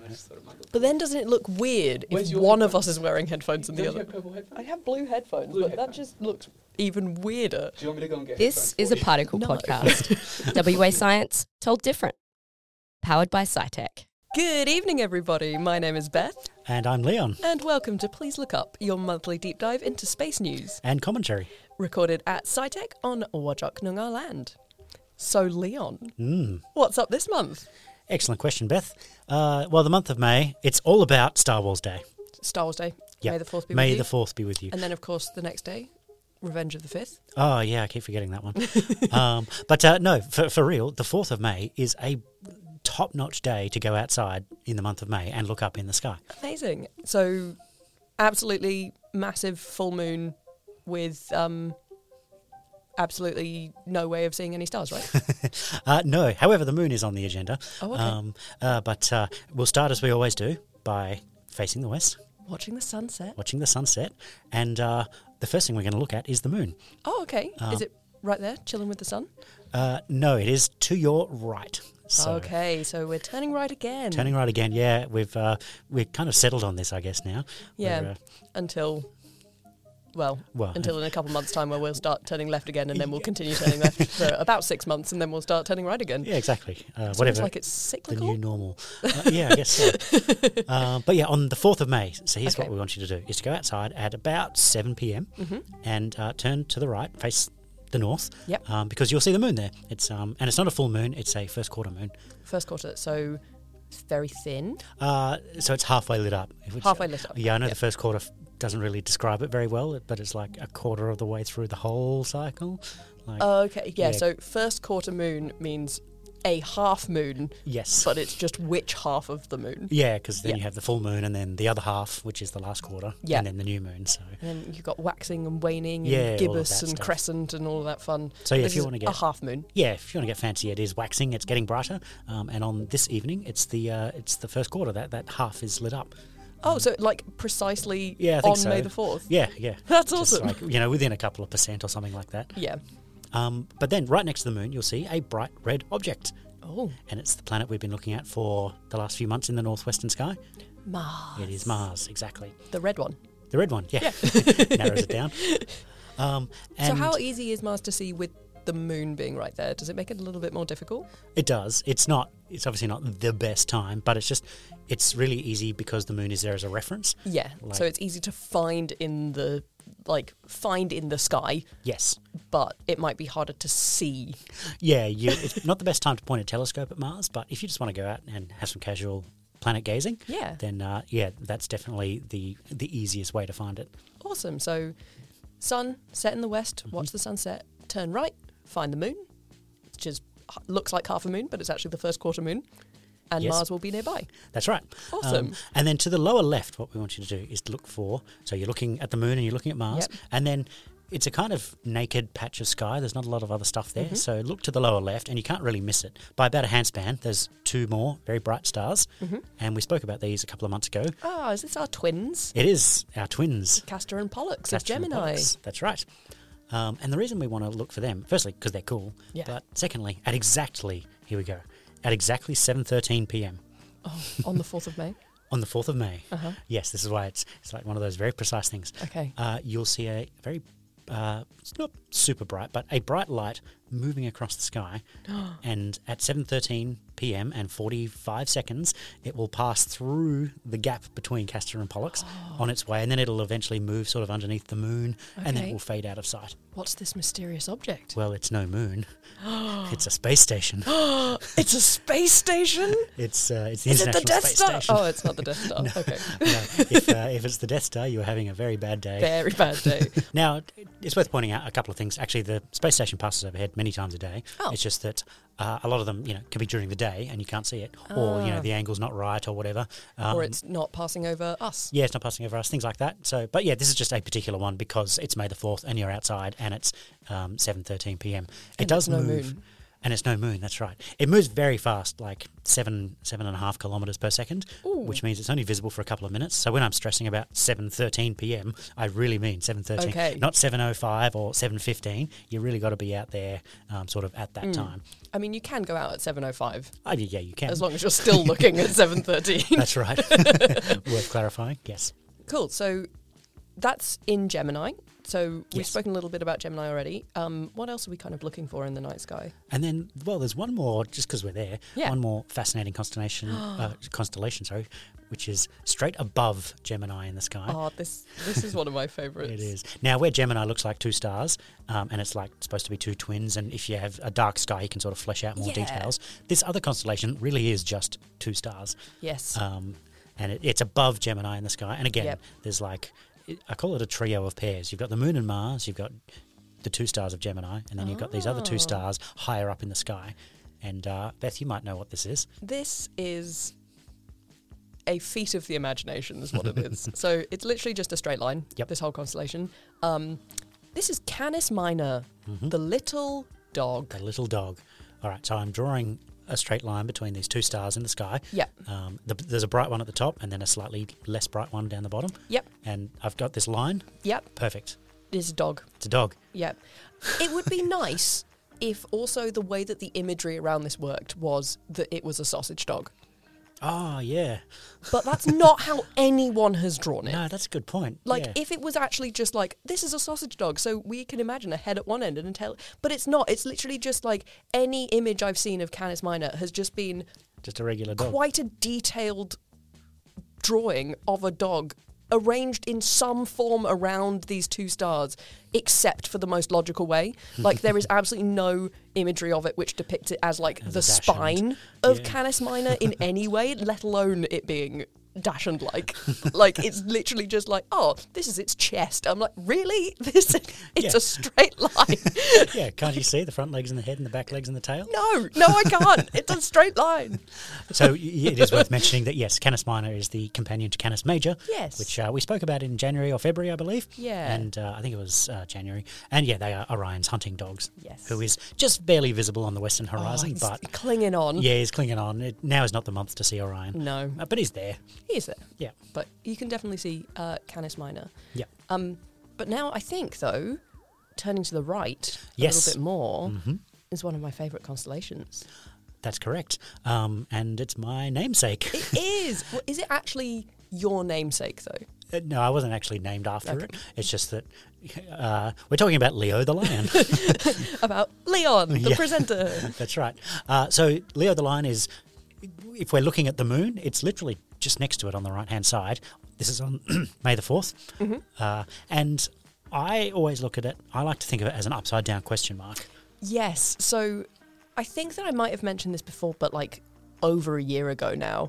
I just thought it might look But then doesn't it look weird Where's if your one of headphones? us is wearing headphones and the Don't you other? have purple headphones? I have blue headphones, Blue but headphones. that just looks even weirder. Do you want me to go and get This is headphones a for you? particle No. podcast. WA Science told different. Powered by SciTech. Good evening, everybody. My name is Beth, And I'm Leon. and welcome to Please Look Up, your monthly deep dive into space news, And commentary. recorded at SciTech on Wajak Noongar land. So, Leon, what's up this month? Excellent question, Beth. Well, the month of May, it's all about Star Wars Day. Star Wars Day. Yep. May the 4th be May with you. the 4th be with you. And then, of course, the next day, Revenge of the 5th. Oh, yeah, I keep forgetting that one. But no, for real, the 4th of May is a top-notch day to go outside in the month of May and look up in the sky. Amazing. So, absolutely massive full moon with absolutely no way of seeing any stars, right? No, however, the moon is on the agenda. Oh, okay. But we'll start, as we always do, by facing the west, Watching the sunset. watching the sunset, and the first thing we're going to look at is the moon. Oh, okay. Is it right there, chilling with the sun? No, it is to your right. So Okay, so we're turning right again. Turning right again, yeah. We've kind of settled on this, I guess, now. Yeah, We're, until, well, Well, until in a couple of months' time where we'll start turning left again, and then we'll continue turning left for about 6 months, and then we'll start turning right again. yeah, exactly. It's Whatever. almost like it's The cyclical. new normal. Yeah, I guess so. But yeah, on the 4th of May, so here's Okay. what we want you to do, is to go outside at about 7 p.m. And turn to the right, face the north, Yep. because you'll see the moon there. It's and it's not a full moon, it's a first quarter moon. First quarter, so it's very thin. So it's halfway lit up. which- Halfway lit up. Yeah, I know Yep. the first quarter doesn't really describe it very well, but it's like a quarter of the way through the whole cycle. Like, Okay, yeah, Yeah. so first quarter moon means a half moon, yes. but it's just which half of the moon. Yeah, because then Yeah. you have the full moon and then the other half, which is the last quarter, Yeah. and then the new moon. So, And then you've got waxing and waning Yeah, all and of gibbous that and stuff. crescent and all of that fun. So, yeah, if This you is wanna get- a half moon. yeah, if you want to get fancy, it is waxing. It's getting brighter, and on this evening, it's the first quarter that half is lit up. Oh, so like precisely Yeah, I think on so. May the 4th? Yeah, yeah, That's Just awesome. like, within a couple of percent or something like that. Yeah. But then, right next to the moon, you'll see a bright red object, Oh, and it's the planet we've been looking at for the last few months in the northwestern sky. Mars. It is Mars, exactly. The red one. The red one, yeah, narrows it down. So And how easy is Mars to see with the moon being right there? Does it make it a little bit more difficult? It does. It's obviously not the best time, but it's really easy because the moon is there as a reference. Yeah. Like- So it's easy to find in the sky, Yes. but it might be harder to see. Yeah, it's not the best time to point a telescope at Mars, but if you just want to go out and have some casual planet gazing, Yeah. then that's definitely the easiest way to find it. Awesome. So sun set in the west, watch the sunset, turn right, find the moon, which looks like half a moon, but it's actually the first quarter moon, and Yes. Mars will be nearby. That's right. Awesome. And then to the lower left, what we want you to do is to look for, so you're looking at the moon and you're looking at Mars, Yep. and then it's a kind of naked patch of sky. There's not a lot of other stuff there. Mm-hmm. So look to the lower left and you can't really miss it. By about a handspan, there's two more very bright stars. Mm-hmm. And we spoke about these a couple of months ago. Ah, is this our twins? It is our twins. Castor and Pollux Castor of and Gemini. Pollux. That's right. And the reason we want to look for them, firstly, because they're cool. Yeah. But secondly, at exactly 7:13 p.m. Oh, on the 4th of May. on the 4th of May. Uh-huh. Yes, this is why it's like one of those very precise things. Okay. You'll see a very, it's not super bright, but a bright light moving across the sky. And at 7:13 p.m. and 45 seconds, it will pass through the gap between Castor and Pollux on its way, and then it'll eventually move sort of underneath the moon, and then Okay. it will fade out of sight. What's this mysterious object? Well, it's no moon. It's a space station. It's a space station? It's the Is it International the Death Space Star? Station. Oh, it's not the Death Star. Okay. No, if it's the Death Star, you're having a very bad day. Very bad day. Now, it's worth pointing out a couple of things. Actually, the space station passes overhead many times a day. Oh. It's just that a lot of them, can be during the day and you can't see it, or the angle's not right, or whatever. Or it's not passing over us. Yeah, it's not passing over us, things like that. So, but yeah, this is just a particular one because it's May the 4th and you're outside and it's 7:13 p.m. It And does there's no move. moon. And it's no moon, that's right. It moves very fast, like 7.5 kilometres per second, which means it's only visible for a couple of minutes. So when I'm stressing about 7:13 p.m, I really mean 7:13, Okay. not 7:05 or 7:15. You really got to be out there sort of at that time. I mean, you can go out at 7:05 Oh, yeah, you can. as long as you're still looking at 7:13. That's right. Worth clarifying, yes. Cool. So that's in Gemini. So we've Yes. spoken a little bit about Gemini already. What else are we kind of looking for in the night sky? And then, well, there's one more, just because we're there, Yeah. one more fascinating constellation, which is straight above Gemini in the sky. Oh, this is one of my favourites. It is. Now, where Gemini looks like two stars, and it's like supposed to be two twins, and if you have a dark sky, you can sort of flesh out more Yeah. details. This other constellation really is just two stars. Yes. And it's above Gemini in the sky. And again, Yep. there's like, I call it a trio of pairs. You've got the Moon and Mars, you've got the two stars of Gemini, and then you've got these other two stars higher up in the sky. And Beth, you might know what this is. This is a feat of the imagination, is what it is. So it's literally just a straight line, Yep. this whole constellation. This is Canis Minor, the little dog. The little dog. All right, so I'm drawing a straight line between these two stars in the sky. Yep. There's a bright one at the top and then a slightly less bright one down the bottom. Yep. And I've got this line. Yep. Perfect. This is a dog. It's a dog. Yep. It would be nice if also the way that the imagery around this worked was that it was a sausage dog. Oh, yeah. But that's not how anyone has drawn it. No, that's a good point. Like, yeah. if it was actually just like, this is a sausage dog, so we can imagine a head at one end and a tail. But it's not. It's literally just like any image I've seen of Canis Minor has just been Just a regular dog. quite a detailed drawing of a dog arranged in some form around these two stars, except for the most logical way. Like, there is absolutely no imagery of it which depicts it as like As the a dachshund. spine of Yeah. Canis Minor in any way, let alone it being dachshund-like. Like, it's literally just like, oh, this is its chest. I'm like, really? It's Yeah. a straight line. Yeah, can't you see the front legs and the head and the back legs and the tail? No, I can't. It's a straight line. So it is worth mentioning that, yes, Canis Minor is the companion to Canis Major, Yes. which we spoke about in January or February, I believe. Yeah. And I think it was January. And, yeah, they are Orion's hunting dogs, Yes. who is just barely visible on the western horizon, He's but, clinging on. yeah, he's clinging on. Now is not the month to see Orion. No. But he's there. He is there. Yeah. But you can definitely see Canis Minor. Yeah. But now I think, though, turning to the right a Yes. little bit more is one of my favourite constellations. That's correct. And it's my namesake. It is. Well, is it actually your namesake, though? No, I wasn't actually named after it. It's just that we're talking about Leo the lion. About Leon, the Yeah. presenter. That's right. So Leo the lion is, if we're looking at the moon, it's literally just next to it on the right-hand side. This is on May the 4th. And I always look at it, I like to think of it as an upside-down question mark. Yes. So I think that I might have mentioned this before, but like over a year ago now.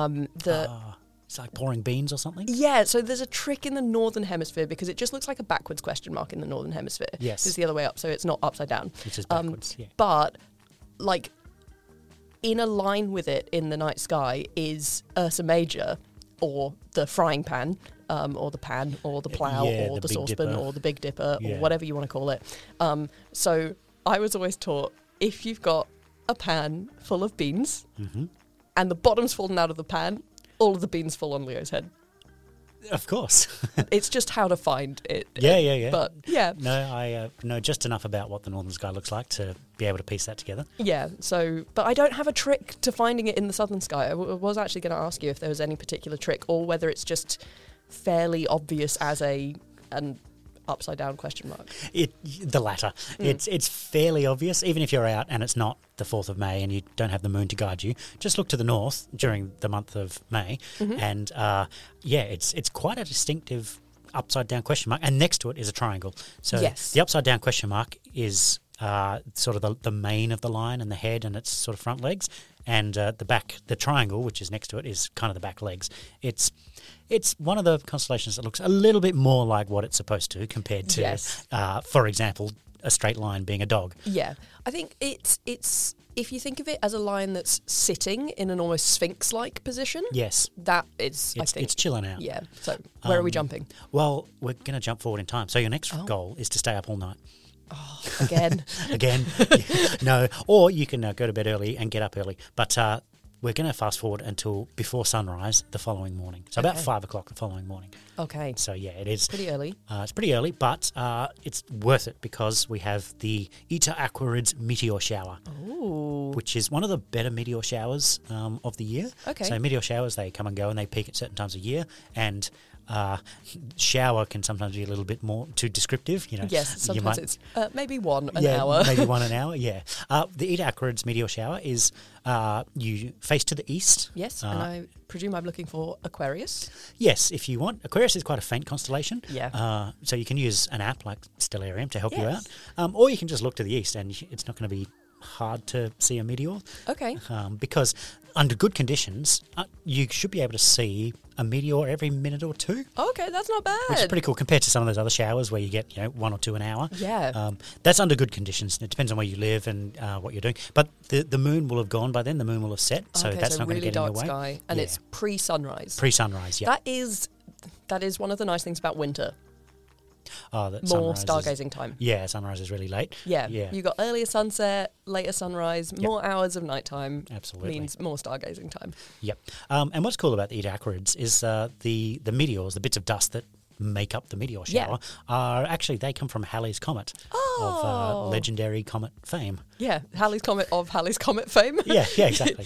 It's like pouring beans or something. Yeah, so there's a trick in the Northern Hemisphere because it just looks like a backwards question mark in the Northern Hemisphere. Yes. It's the other way up, so it's not upside down. It's just backwards, yeah. But, like, in a line with it in the night sky is Ursa Major, or the frying pan, or the pan, or the plough, Yeah, or the the Big saucepan, Dipper. or the Big Dipper, Yeah. or whatever you want to call it. So I was always taught, if you've got a pan full of beans, and the bottom's fallen out of the pan, all of the beans fall on Leo's head. Of course. It's just how to find it. Yeah. But yeah, No, I know just enough about what the northern sky looks like to be able to piece that together. yeah. So, but I don't have a trick to finding it in the southern sky. I was actually going to ask you if there was any particular trick, or whether it's just fairly obvious as an upside down question mark. The latter. It's fairly obvious, even if you're out and it's not the 4th of May and you don't have the moon to guide you. Just look to the north during the month of May, and it's quite a distinctive upside down question mark. And next to it is a triangle. So Yes. the upside down question mark is sort of the mane of the lion and the head and its sort of front legs, and the back, the triangle, which is next to it, is kind of the back legs. It's one of the constellations that looks a little bit more like what it's supposed to compared to, Yes. for example, a straight line being a dog. Yeah, I think it's if you think of it as a line that's sitting in an almost sphinx-like position, Yes, that is, I think, it's chilling out. yeah. So where are we jumping? Well, we're going to jump forward in time. So your next goal is to stay up all night. Again. Again, no. Or you can go to bed early and get up early. But we're going to fast forward until before sunrise the following morning. So about Okay. 5 o'clock the following morning. Okay. So yeah, it is. Pretty early. It's pretty early, but it's worth it because we have the Eta Aquarids meteor shower, which is one of the better meteor showers of the year. Okay. So meteor showers, they come and go and they peak at certain times of year, and shower can sometimes be a little bit more too descriptive. You know, Yes, you sometimes might- it's maybe an hour. maybe 1 an hour. Yeah, the Eta Aquarids meteor shower is you face to the east. Yes, and I presume I'm looking for Aquarius. Yes, if you want. Aquarius is quite a faint constellation. Yeah. So you can use an app like Stellarium to help you out. Yes. Or you can just look to the east and it's not going to be hard to see a meteor. Okay. Because under good conditions, you should be able to see a meteor every minute or two. Okay, that's not bad. Which is pretty cool compared to some of those other showers where you get 1 or 2 an hour. Yeah. That's under good conditions. It depends on where you live and what you're doing. But the moon will have gone by then. The moon will have set, so okay, that's so not going really to get in dark your way. sky, and Yeah. it's pre-sunrise. Pre-sunrise. Yeah. That is one of the nice things about winter. That More sunrise is- stargazing time. Yeah, sunrise is really late. Yeah. Yeah. You got earlier sunset, later sunrise, more hours of nighttime. Absolutely. Means more stargazing time. Yep. And what's cool about the Eta Aquarids is the meteors, the bits of dust that make up the meteor Yeah. shower, are actually, they come from Halley's Comet of legendary comet fame. Yeah, Halley's Comet of Halley's Comet fame. Yeah, exactly.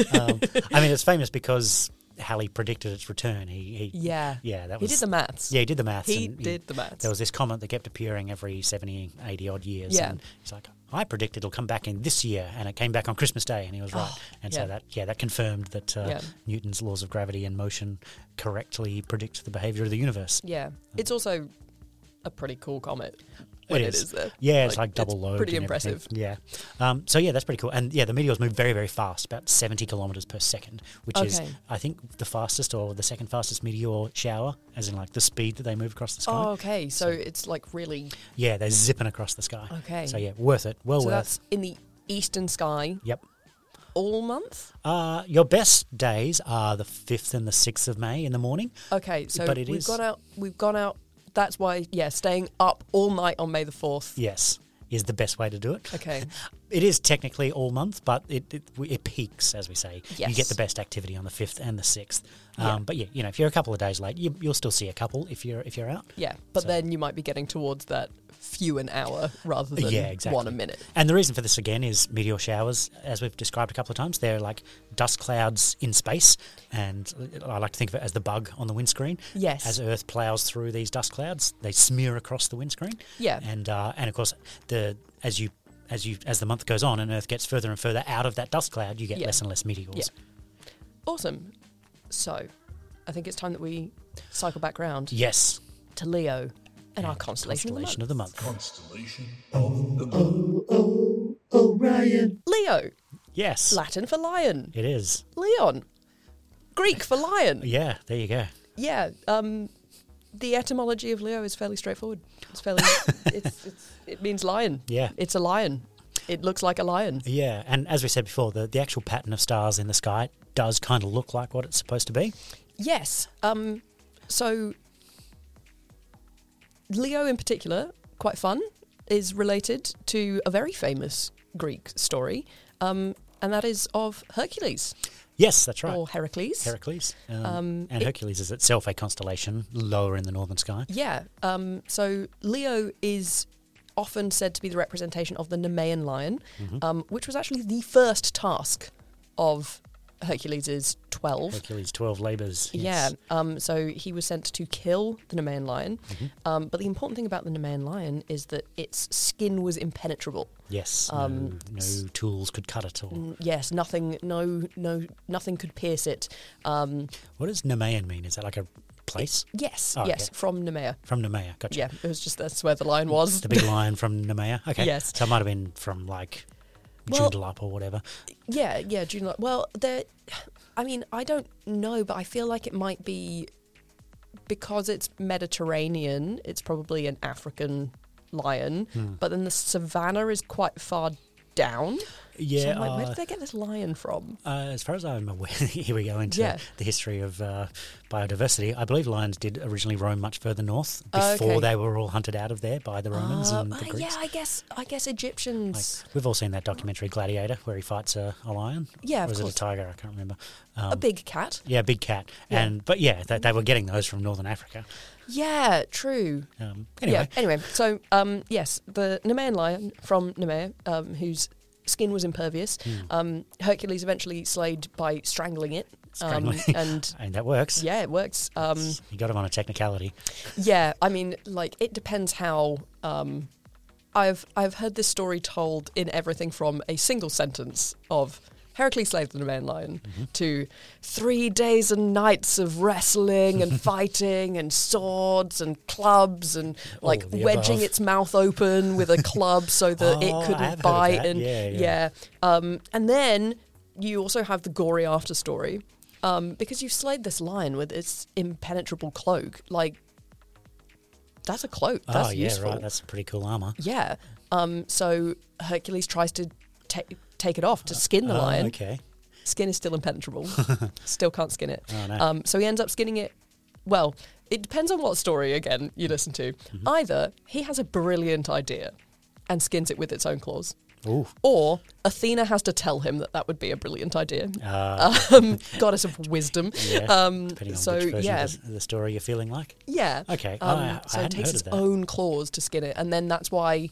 I mean, it's famous because Halley predicted its return. He that was... He did the maths. Yeah, he did the maths. He and did the maths. There was this comet that kept appearing every 70, 80 odd years. Yeah. And he's like, I predict it'll come back in this year, and it came back on Christmas Day, and he was right. And so that confirmed that Newton's laws of gravity and motion correctly predict the behaviour of the universe. Yeah. It's also a pretty cool comet when it is there. Yeah, it's like double load. Pretty and impressive. everything. Yeah. So yeah, that's pretty cool. And yeah, the meteors move very, very fast, about 70 kilometres per second, which is, Okay. I think, the fastest or the second fastest meteor shower, as in like the speed that they move across the sky. Oh, okay. So it's like really... Yeah, they're zipping across the sky. Okay. So yeah, worth it. Well So worth. that's in the eastern sky Yep. all month? Your best days are the 5th and the 6th of May in the morning. Okay, so But it we've is- gone out. That's why, staying up all night on May the 4th. Yes, is the best way to do it. Okay. It is technically all month, but it peaks, as we say. You Yes. get the best activity on the 5th and the 6th. Yeah. But yeah, if you're a couple of days late, you'll still see a couple if you're out. Yeah, but So- then you might be getting towards that few an hour rather than Yeah, exactly. 1 a minute. And the reason for this again is meteor showers, as we've described a couple of times. They're like dust clouds in space, and I like to think of it as the bug on the windscreen. Yes. As Earth plows through these dust clouds, they smear across the windscreen. Yeah. And of course, as the month goes on and Earth gets further and further out of that dust cloud, you get Yeah. less and less meteors. Yeah. Awesome. So, I think it's time that we cycle back round Yes. to Leo and our constellation of the month. Constellation of the month. Orion. Leo, Yes. Latin for lion. It is. Leon, Greek for lion. Yeah, there you go. Yeah. The etymology of Leo is fairly straightforward. It's fairly. It means lion. Yeah. It's a lion. It looks like a lion. Yeah, and as we said before, the actual pattern of stars in the sky does kind of look like what it's supposed to be. Yes. So Leo in particular, quite fun, is related to a very famous Greek story, and that is of Hercules Yes, that's right. or Heracles. Heracles. And Hercules is itself a constellation lower in the northern sky. Yeah. So Leo is often said to be the representation of the Nemean lion, which was actually the first task of Hercules' 12. Hercules' 12 labours. Yeah. Yes. So he was sent to kill the Nemean lion. Mm-hmm. But the important thing about the Nemean lion is that its skin was impenetrable. Yes. No tools could cut it. Or Yes, nothing could pierce it. what does Nemean mean? Is that like a place? Yes, Oh, yes, okay. from Nemea. From Nemea, gotcha. Yeah, it was just that's where the lion was. The big lion from Nemea? Okay. Yes. So it might have been from like Well- Joondalup or whatever. Yeah, June. Well, I don't know, but I feel like it might be because it's Mediterranean. It's probably an African lion, but then the savannah is quite far down. Yeah. So I'm like, where did they get this lion from? As far as I'm aware, here we go into Yeah. the history of biodiversity. I believe lions did originally roam much further north before they were all hunted out of there by the Romans and the Greeks. Yeah, I guess Egyptians. We've all seen that documentary Gladiator where he fights a lion. Yeah, or of was it course. a tiger? I can't remember. A big cat. Yeah, big cat. Yeah. But they were getting those from northern Africa. Yeah, true. Anyway, Yeah, anyway, so yes, the Nemean lion from Nemea, whose skin was impervious, Hercules eventually slayed by strangling it. Strangling. And that works. yeah, it works. You got him on a technicality. Yeah, I mean, like, it depends how. I've heard this story told in everything from a single sentence of Heracles slayed the Nemean lion to 3 days and nights of wrestling and fighting and swords and clubs and like the wedging above. its mouth open with a club so that Oh, it I have couldn't heard of bite. that. And Yeah. and then you also have the gory after story because you've slayed this lion with its impenetrable cloak. Like, that's a cloak. That's useful. right. That's pretty cool armor. Yeah. So Hercules tries to take it off to skin the lion. Okay. Skin is still impenetrable. Still can't skin it. Oh, no. So he ends up skinning it. Well, it depends on what story, again, you listen to. Either he has a brilliant idea and skins it with its own claws, Ooh. or Athena has to tell him that would be a brilliant idea. Goddess of wisdom. Yeah. Depending on so, which version yeah. of the story you're feeling like. Yeah. Okay. I So it hadn't takes heard its of that. own claws to skin it, and then that's why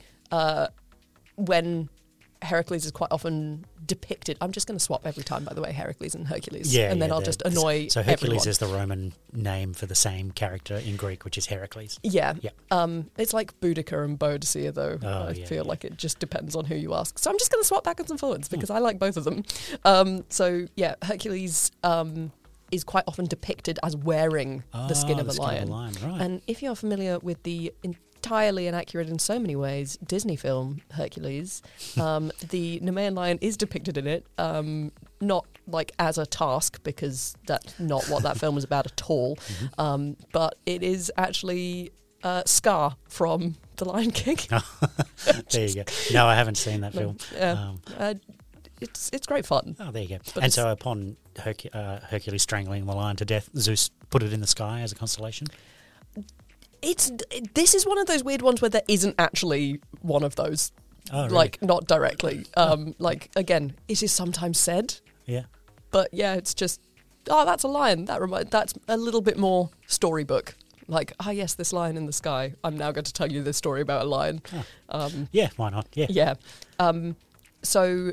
when Heracles is quite often depicted. I'm just going to swap every time, by the way, Heracles and Hercules, Yeah, and then yeah, I'll just annoy So Hercules everyone. is the Roman name for the same character in Greek, which is Heracles. Yeah. Yeah. It's like Boudica and Boadicea, though. Oh, I yeah, feel yeah. like it just depends on who you ask. So I'm just going to swap backwards and forwards because I like both of them. So, yeah, Hercules is quite often depicted as wearing the skin of a lion. Right. And if you're familiar with the entirely inaccurate in so many ways Disney film Hercules, the Nemean lion is depicted in it, not like as a task, because that's not what that film is about at all, but it is actually Scar from The Lion King. There you go. No, I haven't seen that film. It's great fun. Oh, there you go. But And so upon Hercules strangling the lion to death, Zeus put it in the sky as a constellation? This is one of those weird ones where there isn't actually one of those. Oh, really? Like, not directly. Like, again, it is sometimes said, Yeah. but yeah, it's just, oh, that's a lion. That's a little bit more storybook. Like, yes, this lion in the sky. I'm now going to tell you this story about a lion. Yeah, why not? Yeah. Yeah. So,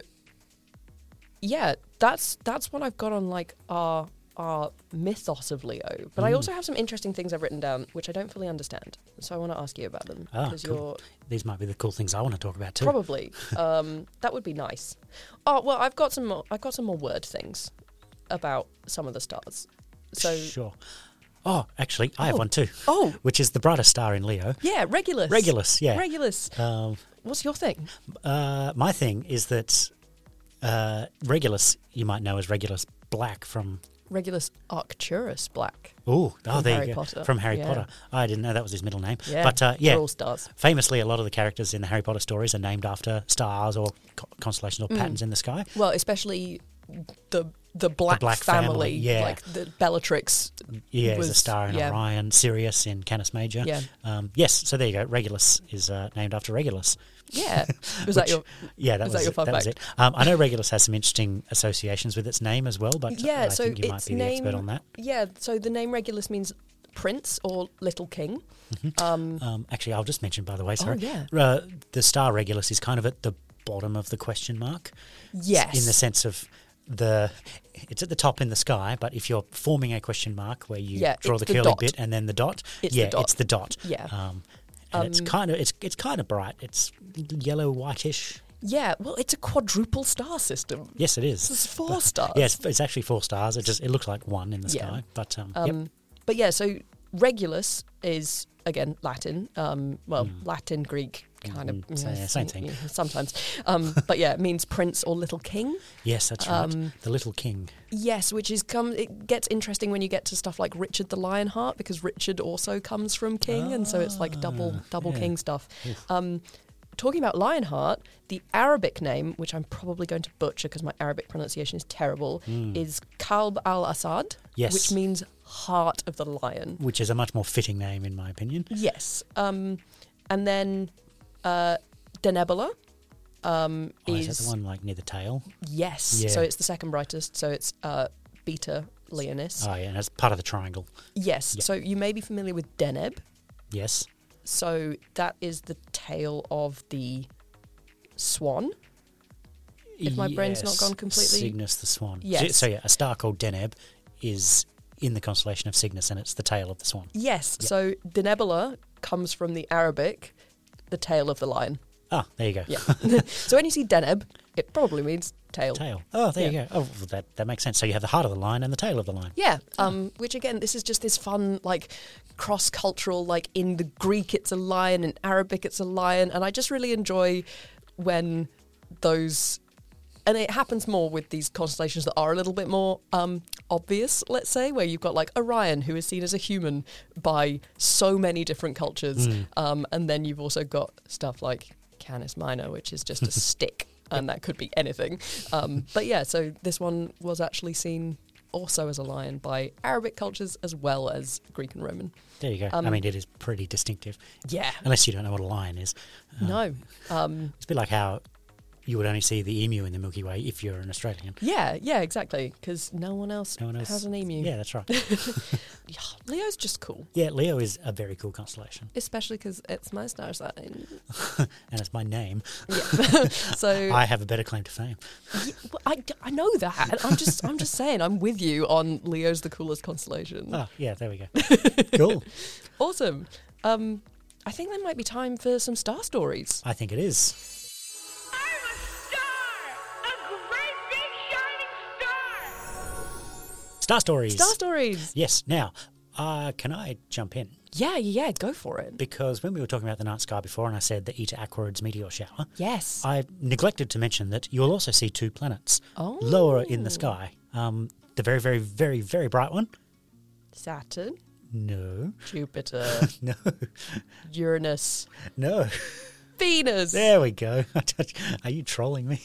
yeah, that's what I've got on like our mythos of Leo. But I also have some interesting things I've written down which I don't fully understand. So I want to ask you about them because cool. These might be the cool things I want to talk about too. probably that would be nice. Oh well, I've got some more word things about some of the stars. So Sure. Oh, actually, I have one too. Oh. Which is the brightest star in Leo. yeah, Regulus. Regulus, yeah. Regulus. What's your thing? My thing is that Regulus, you might know as Regulus Black from... Regulus Arcturus Black. Oh, From there Harry you go. Potter. From Harry Yeah. Potter. I didn't know that was his middle name. Yeah, But they're all stars. famously, a lot of the characters in the Harry Potter stories are named after stars or constellations or patterns in the sky. Well, especially the Black, Black family, yeah. like the Bellatrix. Yeah, was, there's a star in yeah. Orion, Sirius in Canis Major. Yeah. Yes, so there you go. Regulus is named after Regulus. Yeah, was that your? Yeah, that Was was that your fun that was fact? it. I know Regulus has some interesting associations with its name as well, but Yeah, I so think you might its be the expert on that. Yeah, so the name Regulus means prince or little king. Actually, I'll just mention, by the way, sorry. yeah. The star Regulus is kind of at the bottom of the question mark. Yes. In the sense of it's at the top in the sky, but if you're forming a question mark where you draw it's the the curly dot. bit and then the dot, It's the dot. it's the dot. Yeah. And it's kind of bright. It's yellow whitish. Yeah, well, it's a quadruple star system. Yes, it is. It's 4 stars. Yes, it's actually 4 stars. It looks like one in the Yeah. sky, but yep. But yeah, so Regulus is again Latin. Latin, Greek, kind of same thing. yeah, sometimes. But yeah, it means prince or little king. Yes, that's right. The Little King. Yes, which is it gets interesting when you get to stuff like Richard the Lionheart, because Richard also comes from king, and so it's like double yeah. king stuff. talking about Lionheart, the Arabic name, which I'm probably going to butcher because my Arabic pronunciation is terrible, is Kalb al-Asad, Yes. which means heart of the lion. Which is a much more fitting name, in my opinion. Yes. And then Denebola Is that the one like near the tail? Yes. Yeah. So it's the second brightest. So it's Beta Leonis. Oh, yeah, and it's part of the triangle. Yes. Yeah. So you may be familiar with Deneb. Yes. So that is the tail of the swan. If my brain's not Yes, gone completely- Cygnus the swan. Yes. So, yeah, a star called Deneb is in the constellation of Cygnus, and it's the tail of the swan. Yes. Yep. So Denebola comes from the Arabic, the tail of the lion. Ah, there you go. Yeah. So when you see Deneb, it probably means tail. Tail. Oh, there Yeah. you go. Oh, well, that makes sense. So you have the heart of the lion and the tail of the lion. Yeah, which again, this is just this fun, like, cross-cultural, like, in the Greek it's a lion, in Arabic it's a lion, and I just really enjoy when those, and it happens more with these constellations that are a little bit more obvious, let's say, where you've got, like, Orion, who is seen as a human by so many different cultures, and then you've also got stuff like Canis Minor, which is just a stick. And that could be anything. But yeah, so this one was actually seen also as a lion by Arabic cultures as well as Greek and Roman. There you go. I mean, it is pretty distinctive, Yeah. unless you don't know what a lion is. No. It's a bit like how you would only see the emu in the Milky Way if you're an Australian. Yeah, exactly. Because no one else has an emu. Yeah, that's right. Yeah, Leo's just cool. Yeah, Leo is a very cool constellation, Especially because it's my star sign. and it's my name. Yeah. So I have a better claim to fame. well, I know that. I'm just saying I'm with you on Leo's the coolest constellation. Oh, yeah, there we go. Cool. Awesome. I think there might be time for some star stories. I think it is. I'm a star! A great big shining star! Star stories. Star stories. Yes. Now, can I jump in? Yeah, go for it. Because when we were talking about the night sky before, and I said the Eta Aquarids meteor shower, Yes. I neglected to mention that you'll also see two planets lower in the sky. The very, very, very, very bright one. Saturn, No. Jupiter, No. Uranus, No. Venus. There we go. Are you trolling me?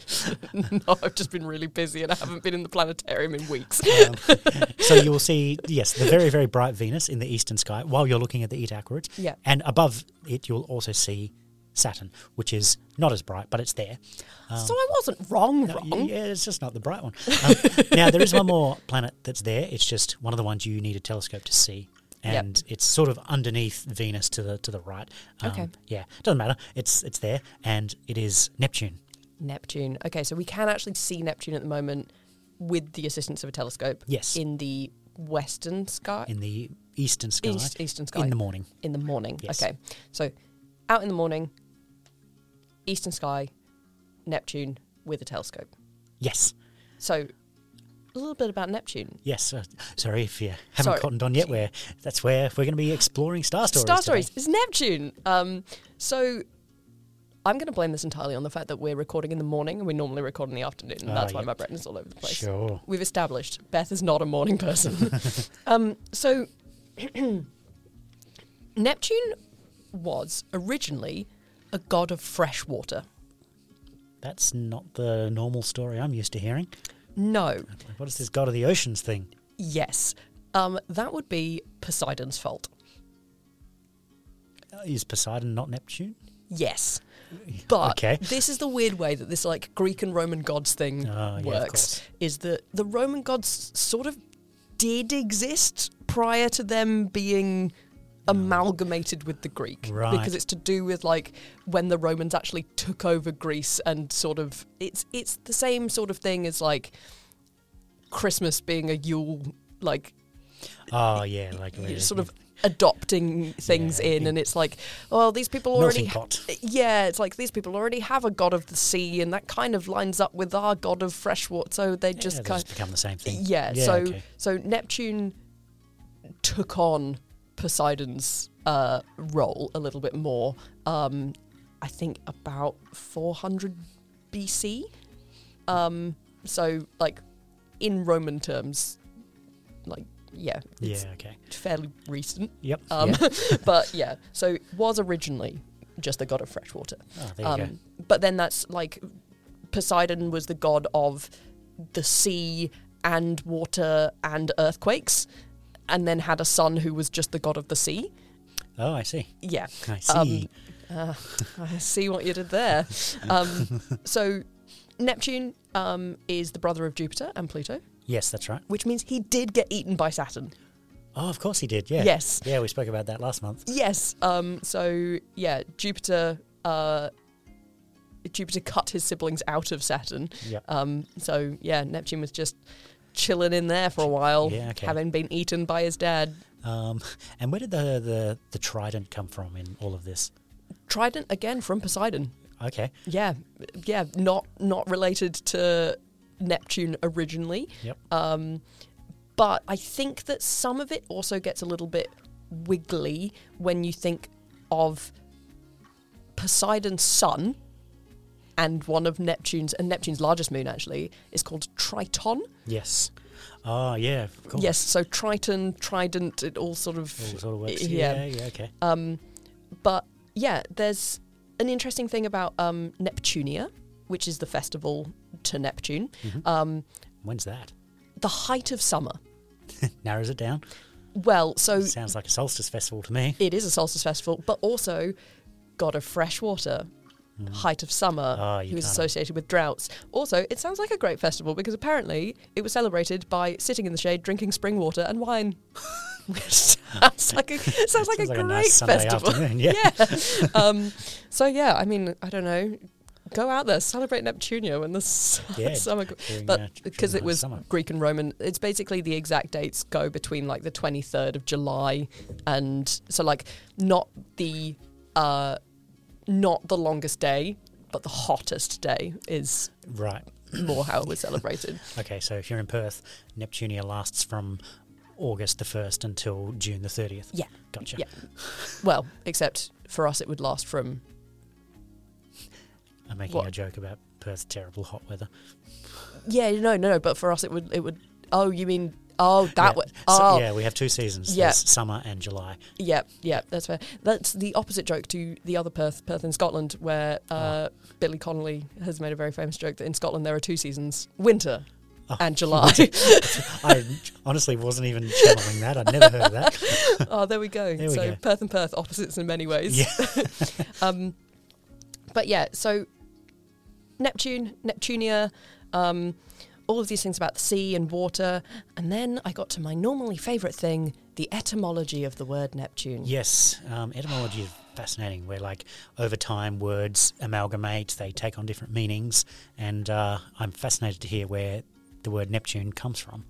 No, I've just been really busy and I haven't been in the planetarium in weeks. So you will see, yes, the very, very bright Venus in the eastern sky while you're looking at the Eta Aquarids. Yeah. And above it, you'll also see Saturn, which is not as bright, but it's there. So I wasn't wrong. Yeah, it's just not the bright one. Now, there is one more planet that's there. It's just one of the ones you need a telescope to see. And it's sort of underneath Venus to the right. Okay. Yeah, doesn't matter. It's there, and it is Neptune. Neptune. Okay, so we can actually see Neptune at the moment with the assistance of a telescope. Yes. In the western sky. In the eastern sky. Eastern sky. In the morning. In the morning. Yes. Okay. So out in the morning, eastern sky, Neptune with a telescope. Yes. So a little bit about Neptune. Yes. Sorry if you haven't Sorry. cottoned on yet. That's where we're going to be exploring star stories. Star today. Stories is Neptune. So I'm going to blame this entirely on the fact that we're recording in the morning and we normally record in the afternoon. And that's why yep. my brain is all over the place. Sure. We've established Beth is not a morning person. So Neptune was originally a god of fresh water. That's not the normal story I'm used to hearing. No. What is this god of the oceans thing? Yes. That would be Poseidon's fault. Is Poseidon not Neptune? Yes. But Okay. this is the weird way that this like Greek and Roman gods thing Oh, yeah, of works. course. Is that the Roman gods sort of did exist prior to them being amalgamated with the Greek. Right. Because it's to do with like when the Romans actually took over Greece and sort of it's the same sort of thing as like Christmas being a Yule, like Oh, yeah. Like sort of adopting things Yeah, in, and it's like, well, these people already melting pot. yeah, it's like these people already have a god of the sea, and that kind of lines up with our god of fresh water, so they Yeah, just they kind become the same thing. yeah, okay. so Neptune took on Poseidon's role a little bit more. I think about 400 BC. So like in Roman terms, like yeah, it's Yeah, okay. fairly recent. Yep. But yeah, so was originally just the god of fresh water. Oh, there you go. But then that's like Poseidon was the god of the sea and water and earthquakes, and then had a son who was just the god of the sea. Oh, I see. Yeah. I see. I see what you did there. So Neptune is the brother of Jupiter and Pluto, Yes, that's right. which means he did get eaten by Saturn. Oh, of course he did. Yeah. Yes. Yeah, we spoke about that last month. Yes. So yeah, Jupiter cut his siblings out of Saturn. Yep. So yeah, Neptune was just chilling in there for a while, Yeah, okay. having been eaten by his dad. And where did the trident come from in all of this? Trident again from Poseidon. Okay. Yeah, not related to Neptune originally. Yep. But I think that some of it also gets a little bit wiggly when you think of Poseidon's son and one of Neptune's largest moon actually is called Triton. Yes. Oh, yeah, of course. Yes, so Triton, Trident, it all sort of works. Yeah. Yeah, okay. But yeah, there's an interesting thing about Neptunia, which is the festival to Neptune. When's that? The height of summer. Narrows it down. Well, so Sounds like a solstice festival to me. it is a solstice festival, but also god of fresh water, height of summer, Oh, you who is can't- associated with droughts. Also, it sounds like a great festival because apparently it was celebrated by sitting in the shade, drinking spring water and wine. Which sounds like a Sounds great like a nice Sunday festival. afternoon. Yeah. Yeah. So yeah, I mean, I don't know. Go out there, celebrate Neptunia when the Yeah, summer. during, But because during it was summer. Greek and Roman, it's basically the exact dates go between like the 23rd of July and so like not the longest day, but the hottest day is Right. more how it was celebrated. Okay, so if you're in Perth, Neptunia lasts from August the 1st until June the 30th. Yeah. Gotcha. Yeah. Well, except for us, it would last from. I'm making What? a joke about Perth's terrible hot weather. Yeah, no. But for us, it would. Oh, you mean? Oh, that yeah. would. So, Oh, yeah, we have two seasons. Yeah. There's summer and July. Yeah, that's fair. That's the opposite joke to the other Perth in Scotland, where Billy Connolly has made a very famous joke that in Scotland there are two seasons, winter and July. I honestly wasn't even channeling that. I'd never heard of that. Oh, there we go. There we So go. Perth and Perth, opposites in many ways. Yeah. But yeah, so Neptunia, all of these things about the sea and water. And then I got to my normally favourite thing, the etymology of the word Neptune. Yes, etymology is fascinating, where like over time words amalgamate, they take on different meanings, and I'm fascinated to hear where the word Neptune comes from.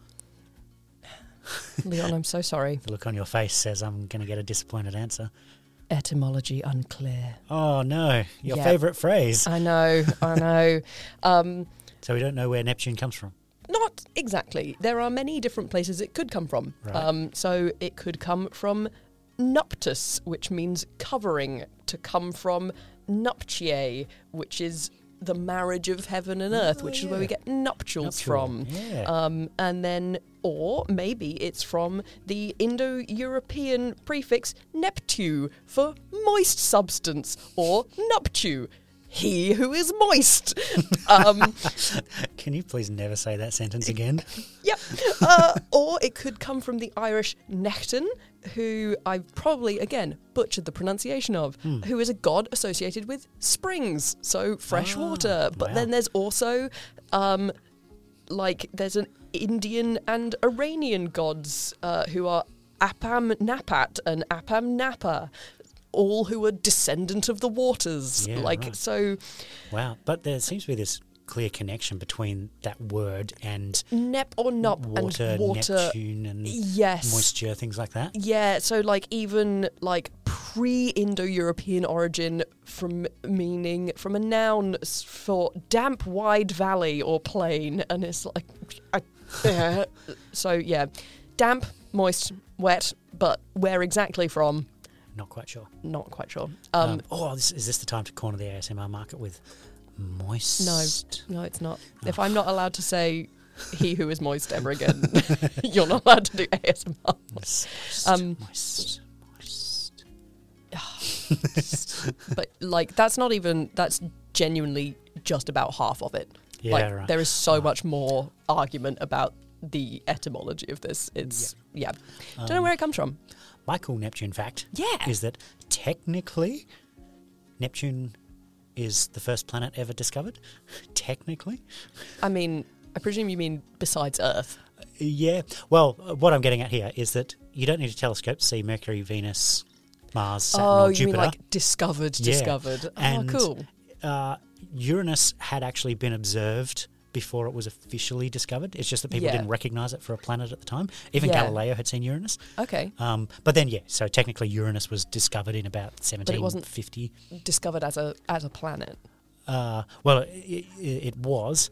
Leon, I'm so sorry. The look on your face says I'm going to get a disappointed answer. Etymology unclear. Oh no, your Yeah. favourite phrase. I know. So we don't know where Neptune comes from. Not exactly. There are many different places it could come from. Right. So it could come from nuptus, which means covering, to come from nuptiae, which is the marriage of heaven and earth, which is where we get nuptials Nuptial, from. yeah. And then, or maybe it's from the Indo-European prefix neptu for moist substance, or nuptu, he who is moist. Can you please never say that sentence again? Yep. Or it could come from the Irish Necton, who I've probably, again, butchered the pronunciation of, who is a god associated with springs, so fresh water. But wow. then there's also, there's an Indian and Iranian gods who are Apam Napat and Apam Napa, all who are descendant of the waters. Yeah, right. So Wow, but there seems to be this clear connection between that word and nep or nup water, and water. Neptune and Yes. moisture, things like that. Yeah, so even pre-Indo-European origin from a noun for damp, wide valley or plain, and it's so yeah, damp, moist, wet, but where exactly from? Not quite sure. Not quite sure. Is this the time to corner the ASMR market with moist? No, it's not. If I'm not allowed to say "he who is moist" ever again, you're not allowed to do ASMR. Moist. Um, Moist. But like that's genuinely just about half of it. Yeah, like right. there is so much more argument about the etymology of this. It's don't know where it comes from. My cool Neptune fact Yeah. is that technically Neptune is the first planet ever discovered. Technically. I mean, I presume you mean besides Earth. Yeah. Well, what I'm getting at here is that you don't need a telescope to see Mercury, Venus, Mars, Saturn, or you Jupiter. mean like discovered? Yeah. Oh, cool. Uranus had actually been observed before it was officially discovered. It's just that people Yeah. didn't recognize it for a planet at the time. Even Yeah. Galileo had seen Uranus. Okay. But then, so technically Uranus was discovered in about But it wasn't 1750. discovered as a planet. Well, it was.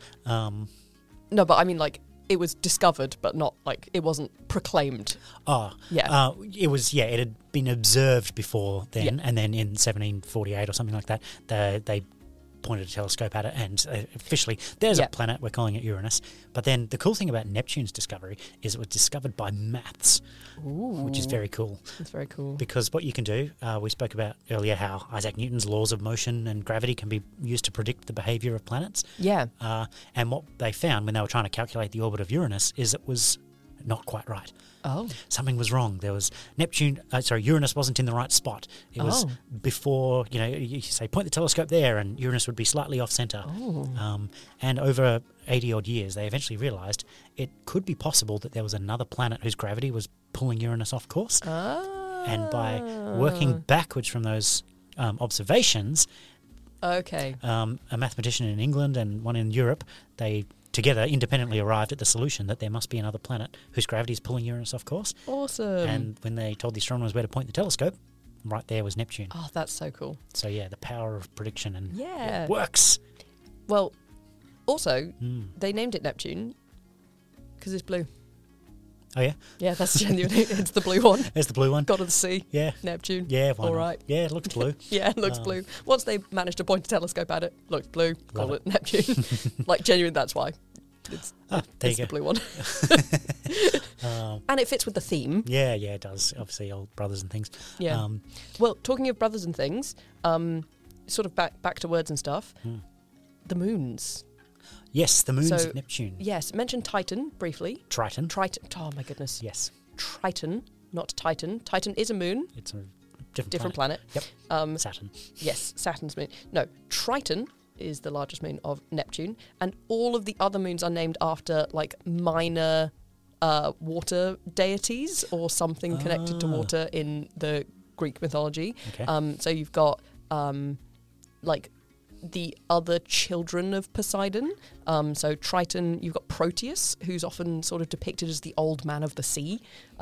No, but I mean like it was discovered, but not like it wasn't proclaimed. Yeah. It was. Yeah, it had been observed before then, Yeah. and then in 1748 or something like that, they pointed a telescope at it, and officially there's Yeah. a planet. We're calling it Uranus. But then the cool thing about Neptune's discovery is it was discovered by maths, which is very cool. That's very cool. Because what you can do, we spoke about earlier how Isaac Newton's laws of motion and gravity can be used to predict the behaviour of planets. Yeah. And what they found when they were trying to calculate the orbit of Uranus is it was not quite right. Oh. Something was wrong. There was Uranus wasn't in the right spot. It was before, you say, point the telescope there, and Uranus would be slightly off centre. Oh. And over 80 odd years, they eventually realised it could be possible that there was another planet whose gravity was pulling Uranus off course. And by working backwards from those observations, Okay. a mathematician in England and one in Europe, they together independently arrived at the solution that there must be another planet whose gravity is pulling Uranus off course. Awesome. And when they told the astronomers where to point the telescope, right there was Neptune. Oh, that's so cool. So yeah, the power of prediction and Yeah. it works. Well, also, they named it Neptune because it's blue. Oh yeah, Yeah, that's genuinely, it's the blue one. there's the blue one. God of the sea, Yeah, Neptune. yeah, why All not? right. Yeah, it looks blue. Yeah, it looks blue. Once they managed to point a telescope at it, looks blue, call Love it Neptune. Like, genuine, that's why. It's, There it's you the go. blue one. And it fits with the theme. Yeah, it does. Obviously, old brothers and things. Yeah. Well, talking of brothers and things, sort of back to words and stuff, the moons. Yes, the moons So- of Neptune. Yes, mention Titan briefly. Triton. Triton. Oh, my goodness. Yes, Triton, not Titan. Titan is a moon, it's a different planet. Yep. Saturn. Yes, Saturn's moon. No, Triton is the largest moon of Neptune, and all of the other moons are named after like minor water deities or something connected to water in the Greek mythology. Okay. So you've got like the other children of Poseidon. So Triton, you've got Proteus, who's often sort of depicted as the old man of the sea.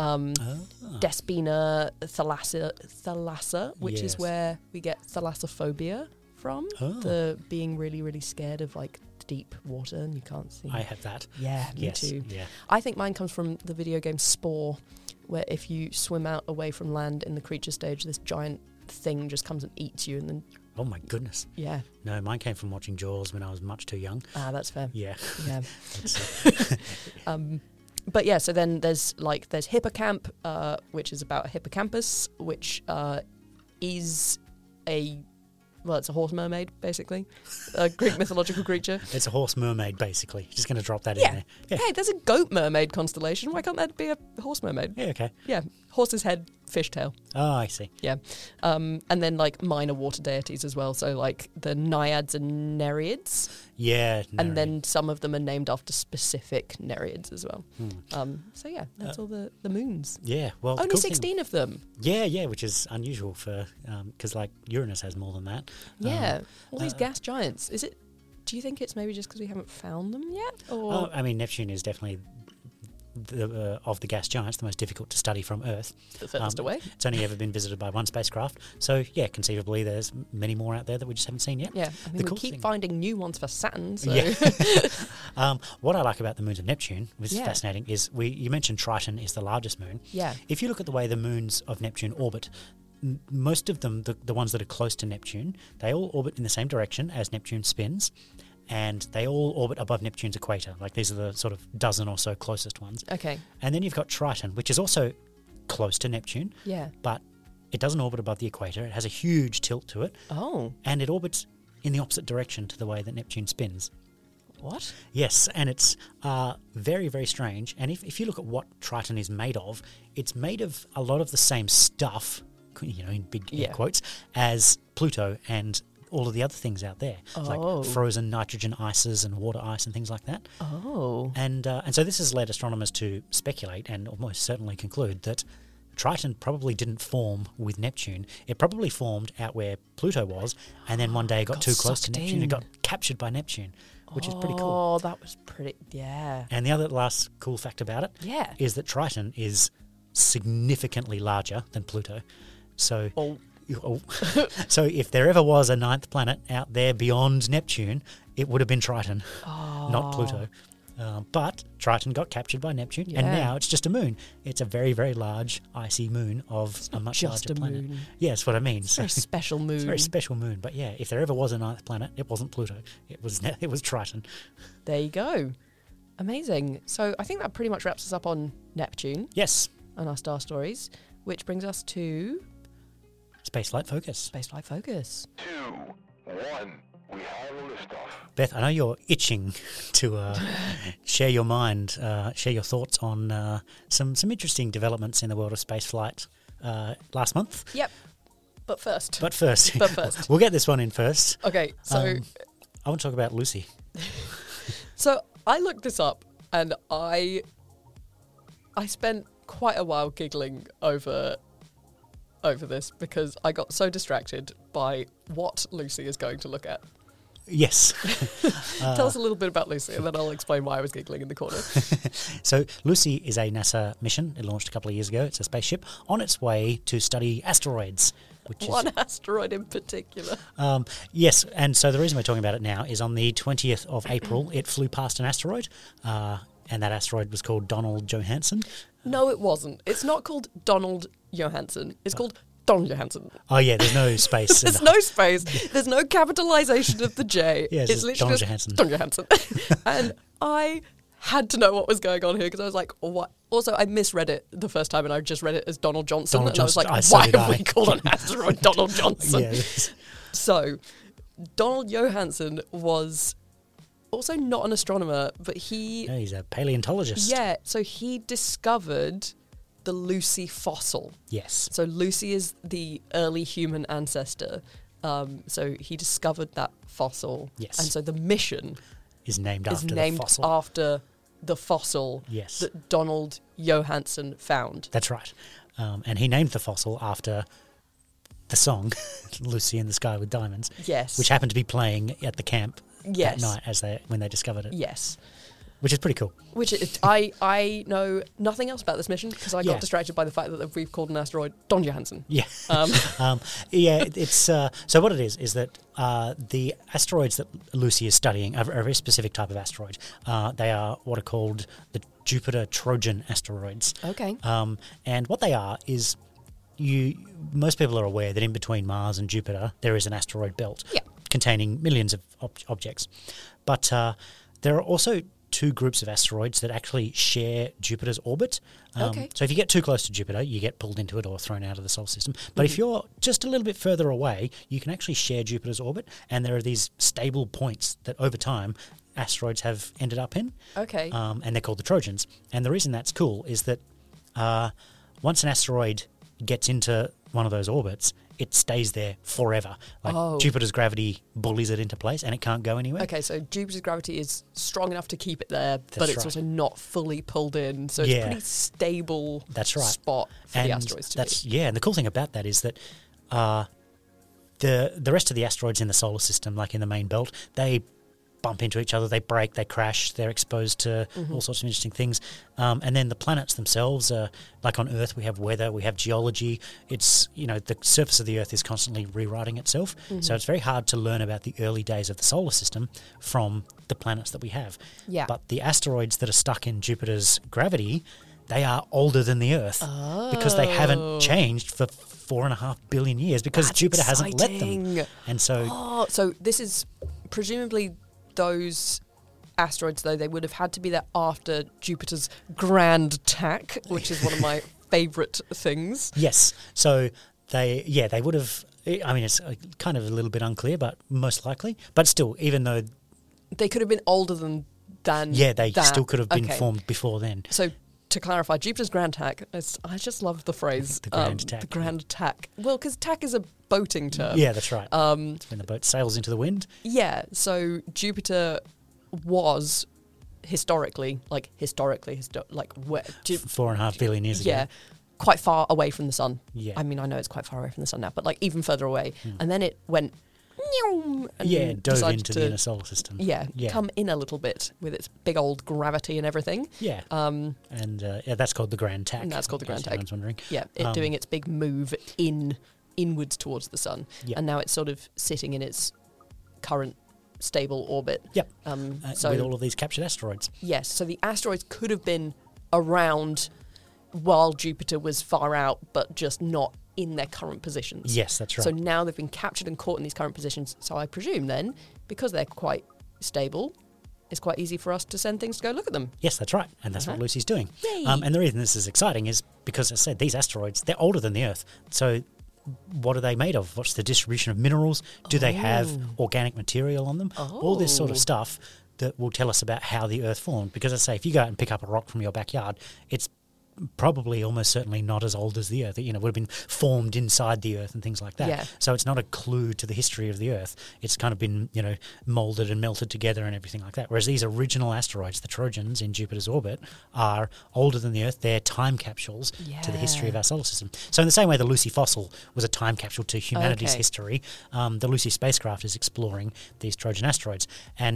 Despina, Thalassa, which is Yes. where we get thalassophobia from. Oh. The being really, really scared of like deep water and you can't see. I have that. Yeah, me Yes. too. Yeah. I think mine comes from the video game Spore, where if you swim out away from land in the creature stage, this giant thing just comes and eats you, and then Oh my goodness. yeah, No, mine came from watching Jaws when I was much too young. that's fair. Yeah. Yeah. It's, But yeah, so then there's Hippocamp, which is about a hippocampus, which is it's a horse mermaid, basically, a Greek mythological creature. it's a horse mermaid, basically. Just going to drop that in Yeah. there. Yeah. Hey, there's a goat mermaid constellation. Why can't that be a horse mermaid? Yeah, okay. Yeah, horse's head, fishtail. Oh, I see. Yeah. And then like minor water deities as well. So like the naiads and nereids. Yeah. And no. then some of them are named after specific nereids as well. So yeah, that's all the moons. Yeah, well, the Only cool thing- 16 of them. Yeah, which is unusual for because like Uranus has more than that. Yeah. All these gas giants. Do you think it's maybe just because we haven't found them yet? Or I mean, Neptune is definitely of the gas giants the most difficult to study from Earth. the furthest away? It's only ever been visited by one spacecraft, so yeah, conceivably there's many more out there that we just haven't seen yet. Yeah. I mean, The we cool keep thing- finding new ones for Saturn. So Yeah. What I like about the moons of Neptune, which is Yeah. fascinating, is you mentioned Triton is the largest moon. yeah. If you look at the way the moons of Neptune orbit, most of them, the ones that are close to Neptune, they all orbit in the same direction as Neptune spins, and they all orbit above Neptune's equator. Like these are the sort of dozen or so closest ones. Okay. And then you've got Triton, which is also close to Neptune, Yeah. but it doesn't orbit above the equator. It has a huge tilt to it, Oh, and it orbits in the opposite direction to the way that Neptune spins. what? Yes, and it's very, very strange. And if you look at what Triton is made of, it's made of a lot of the same stuff, in big air Yeah. quotes, as Pluto and all of the other things out there, Oh. like frozen nitrogen ices and water ice and things like that. Oh. And so this has led astronomers to speculate and almost certainly conclude that Triton probably didn't form with Neptune. It probably formed out where Pluto was, and then one day it got too close to sucked Neptune and in. got captured by Neptune, which is pretty cool. Oh, that was pretty. Yeah. And the other last cool fact about it Yeah. is that Triton is significantly larger than Pluto. So, Oh. so if there ever was a ninth planet out there beyond Neptune, it would have been Triton, not Pluto. But Triton got captured by Neptune, and Yeah. now it's just a moon. It's a very, very large icy moon of a much just larger a planet. moon. Yeah, that's what I mean. It's a very special moon. It's a very special moon. But yeah, if there ever was a ninth planet, it wasn't Pluto. It was Triton. There you go. Amazing. So I think that pretty much wraps us up on Neptune Yes, and our star stories, which brings us to Spaceflight Focus. Spaceflight Focus. 2, 1, we have a liftoff. Beth, I know you're itching to share your mind, share your thoughts on some interesting developments in the world of spaceflight last month. Yep. But first. But first, But first. we'll get this one in first. Okay, so I want to talk about Lucy. so I looked this up and I spent quite a while giggling over this because I got so distracted by what Lucy is going to look at. Yes. Tell us a little bit about Lucy and then I'll explain why I was giggling in the corner. So Lucy is a NASA mission. It launched a couple of years ago. It's a spaceship on its way to study asteroids. Which One asteroid in particular. Yes, and so the reason we're talking about it now is on the 20th of April, it flew past an asteroid, and that asteroid was called Donald Johanson. No, it wasn't. It's not called Donald Johanson. It's called Donald Johanson. Oh yeah, there's no space. in There's the- no space. There's no capitalization of the J. Yeah, it's it's just literally Donald just Johanson. Donald Johanson. And I had to know what was going on here because I was like, what? Also, I misread it the first time and I just read it as Donald Johnson. Donald and I was like, Johnson. So why did have I. we called an asteroid Donald Johnson? Yeah, it's- So, Donald Johanson was also not an astronomer, but he he's a paleontologist. yeah, so he discovered the Lucy fossil. Yes. So Lucy is the early human ancestor. So he discovered that fossil. Yes. And so the mission Is named is after named the fossil. after the fossil Yes. that Donald Johanson found. That's right. And he named the fossil after the song "Lucy in the Sky with Diamonds," Yes. which happened to be playing at the camp Yes. that night when they discovered it, Yes. which is pretty cool. Which I know nothing else about this mission because I Yeah. got distracted by the fact that we've called an asteroid Don Johanson. Yeah. Um, It's so what it is that the asteroids that Lucy is studying are a very specific type of asteroid. They are what are called the Jupiter Trojan asteroids. Okay. And what they are is most people are aware that in between Mars and Jupiter there is an asteroid belt Yeah. containing millions of objects. But there are also two groups of asteroids that actually share Jupiter's orbit. Okay. So if you get too close to Jupiter, you get pulled into it or thrown out of the solar system. But if you're just a little bit further away, you can actually share Jupiter's orbit, and there are these stable points that over time asteroids have ended up in. Okay. And they're called the Trojans. And the reason that's cool is that once an asteroid gets into one of those orbits, it stays there forever. Like Oh. Jupiter's gravity bullies it into place and it can't go anywhere. Okay, so Jupiter's gravity is strong enough to keep it there, but That's it's right. also not fully pulled in. So it's Yeah. a pretty stable That's right. spot for And the asteroids to be. Yeah, and the cool thing about that is that the rest of the asteroids in the solar system, like in the main belt, they bump into each other, they break, they crash, they're exposed to all sorts of interesting things. And then the planets themselves are, like on Earth, we have weather, we have geology. It's, the surface of the Earth is constantly rewriting itself. So it's very hard to learn about the early days of the solar system from the planets that we have. Yeah. But the asteroids that are stuck in Jupiter's gravity, they are older than the Earth because they haven't changed for 4.5 billion years because That's Jupiter hasn't let them. exciting. And so, Oh, so this is presumably those asteroids, though, they would have had to be there after Jupiter's grand attack, which is one of my favourite things. yes. So They would have. I mean, it's kind of a little bit unclear, but most likely. But still, even though They could have been older than they that. still could have been Okay. formed before then. So to clarify, Jupiter's Grand Tack. I just love the phrase The Grand Tack. The Grand Tack. Well, because tack is a boating term. Yeah, that's right. It's when the boat sails into the wind. Yeah. So Jupiter was historically, where 4.5 billion years ago. yeah, quite far away from the sun. Yeah. I mean, I know it's quite far away from the sun now, but like even further away. And then it went, and Yeah, dove decided into to, the inner solar system. yeah, Yeah. come in a little bit with its big old gravity and everything. Yeah. And that's called the Grand Tack. And that's called the in Grand case Tack. anyone's wondering. Yeah, it doing its big move inwards towards the sun, Yeah. and now it's sort of sitting in its current stable orbit. Yep. So with all of these captured asteroids. yes, so the asteroids could have been around while Jupiter was far out, but just not in their current positions. Yes, that's right. So now they've been captured and caught in these current positions. So I presume then, because they're quite stable, it's quite easy for us to send things to go look at them. Yes, that's right. And that's what Lucy's doing. Yay. And the reason this is exciting is because, as I said, these asteroids, they're older than the Earth. So what are they made of? What's the distribution of minerals? Do they have organic material on them? All this sort of Oh. stuff that will tell us about how the Earth formed. Because, as I say, if you go out and pick up a rock from your backyard, it's probably almost certainly not as old as the Earth. It would have been formed inside the Earth and things like that. Yeah. So it's not a clue to the history of the Earth. It's kind of been, molded and melted together and everything like that. Whereas these original asteroids, the Trojans in Jupiter's orbit, are older than the Earth. They're time capsules to the history of our solar system. So in the same way the Lucy fossil was a time capsule to humanity's Okay. history, the Lucy spacecraft is exploring these Trojan asteroids.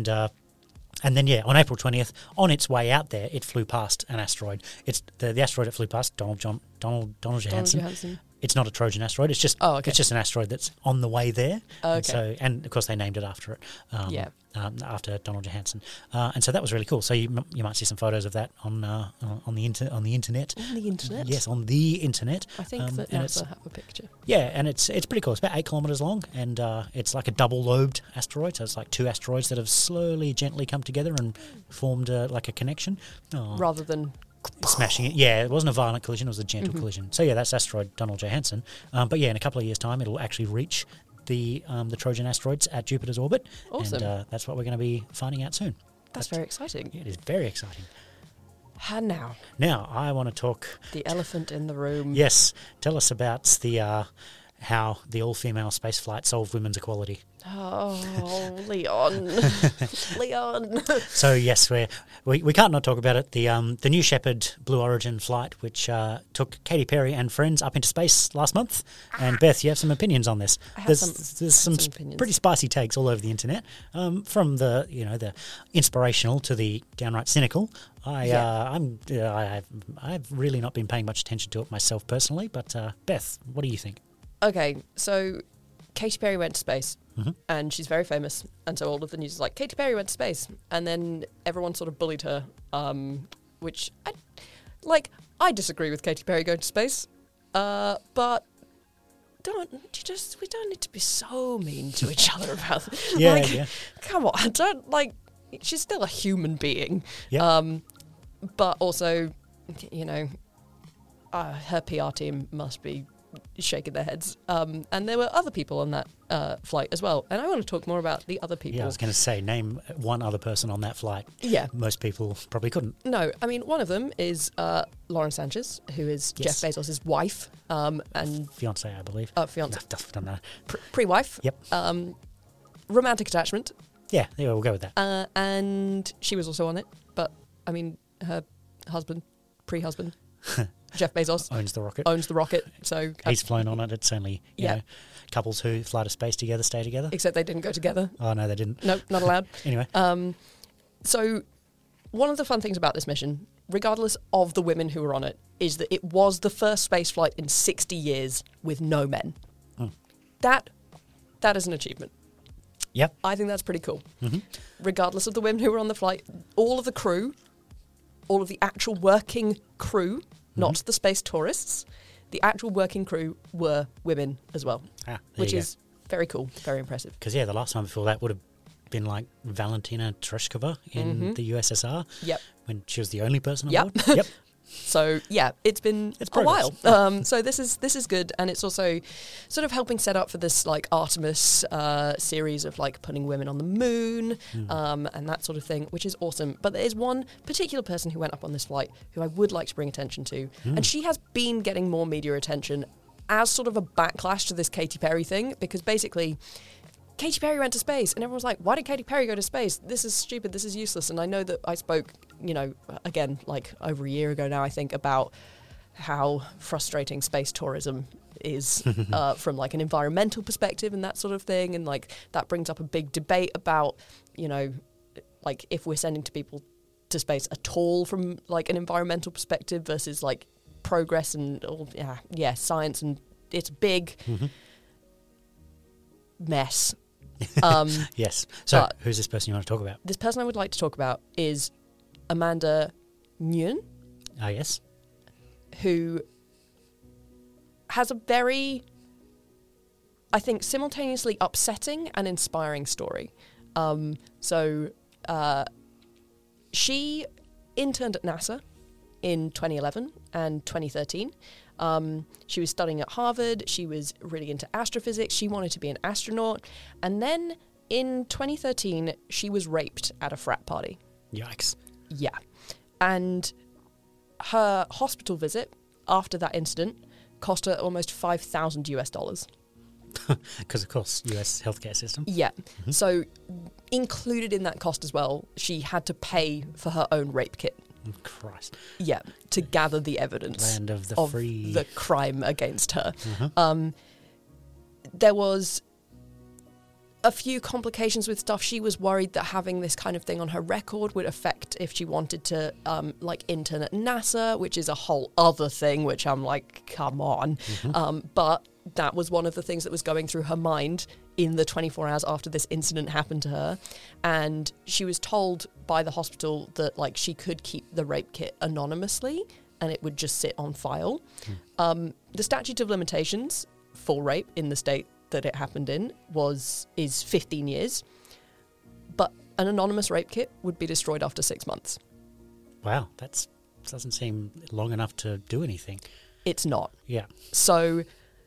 And then, on April 20th, on its way out there, it flew past an asteroid. It's the asteroid it flew past, Donald Johanson. Johanson. It's not a Trojan asteroid. It's just okay. it's just an asteroid that's on the way there. Okay. And of course they named it after it. After Donald Johanson. And so that was really cool. So you might see some photos of that on the internet. On the internet? Yes, on the internet. I think that and it's NASA have a picture. yeah, and it's pretty cool. It's about 8 kilometers long, and it's like a double-lobed asteroid. So it's like two asteroids that have slowly, gently come together and formed like a connection. Oh, Rather than smashing it. Yeah, it wasn't a violent collision; it was a gentle collision. So that's asteroid Donald Johanson. But in a couple of years' time, it'll actually reach the Trojan asteroids at Jupiter's orbit. Awesome. And that's what we're going to be finding out soon. that's very exciting. It is very exciting. And now, Now, I want to talk. the elephant in the room. Yes, tell us about the how the all-female space flight solved women's equality. Oh, Leon. Leon. So yes, we can't not talk about it. The New Shepard Blue Origin flight, which took Katy Perry and friends up into space last month. And Beth, you have some opinions on this. I have There's some opinions. pretty spicy takes all over the internet, from the inspirational to the downright cynical. I've really not been paying much attention to it myself personally. But Beth, what do you think? Okay, so Katy Perry went to space, Mm-hmm. and she's very famous, and so all of the news is like, Katy Perry went to space, and then everyone sort of bullied her, which, I disagree with Katy Perry going to space, but we don't need to be so mean to each other about it. Yeah. Come on, she's still a human being. Yeah. But also, her PR team must be shaking their heads. And there were other people on that flight as well. And I want to talk more about the other people. Yeah, I was going to say, name one other person on that flight. Yeah. Most people probably couldn't. No, I mean, one of them is Lauren Sanchez, who is Yes. Jeff Bezos' wife and Fiance, I believe. fiance, Don't know. pre-wife. Yep. Romantic attachment. Yeah, we'll go with that. And she was also on it. But, I mean, her husband, pre-husband, Jeff Bezos, Owns the rocket. owns the rocket. So He's flown on it. It's only Yeah. couples who fly to space together stay together. except they didn't go together. Oh no, they didn't. No, not allowed. Anyway, So, one of the fun things about this mission, regardless of the women who were on it, is that it was the first space flight in 60 years with no men. That is an achievement. yep. I think that's pretty cool. Regardless of the women who were on the flight, all of the crew, all of the actual working crew, not the space tourists, the actual working crew were women as well, which is very cool, very impressive. Because the last time before that would have been like Valentina Tereshkova in the USSR. Yep. When she was the only person on Yep. board. Yep. So yeah, it's been It's a while. progress. So this is good, and it's also sort of helping set up for this like Artemis series of like putting women on the moon and that sort of thing, which is awesome. But there is one particular person who went up on this flight who I would like to bring attention to, and she has been getting more media attention as sort of a backlash to this Katy Perry thing, because basically Katy Perry went to space, and everyone's like, why did Katy Perry go to space? This is stupid, this is useless. And I know that I spoke, again, like over a year ago now, I think, about how frustrating space tourism is from like an environmental perspective and that sort of thing. And like that brings up a big debate about, like if we're sending people to space at all from like an environmental perspective versus like progress and science, and it's big mess. Yes. So, but- who's this person you want to talk about? This person I would like to talk about is Amanda Nguyen, Ah, yes. who has a very, I think, simultaneously upsetting and inspiring story. She interned at NASA in 2011 and 2013. She was studying at Harvard. She was really into astrophysics. She wanted to be an astronaut. And then in 2013, she was raped at a frat party. Yikes. Yeah. And her hospital visit after that incident cost her almost $5,000 US. Because, of course, US healthcare system. Yeah. So included in that cost as well, she had to pay for her own rape kit. Christ. Yeah, to gather the evidence Land of the free. the crime against her. There was a few complications with stuff. She was worried that having this kind of thing on her record would affect if she wanted to intern at NASA, which is a whole other thing, which I'm like, come on. But that was one of the things that was going through her mind in the 24 hours after this incident happened to her. And she was told by the hospital that like she could keep the rape kit anonymously and it would just sit on file. The statute of limitations for rape in the state that it happened in is 15 years, but an anonymous rape kit would be destroyed after 6 months. Wow, that doesn't seem long enough to do anything. It's not. Yeah. So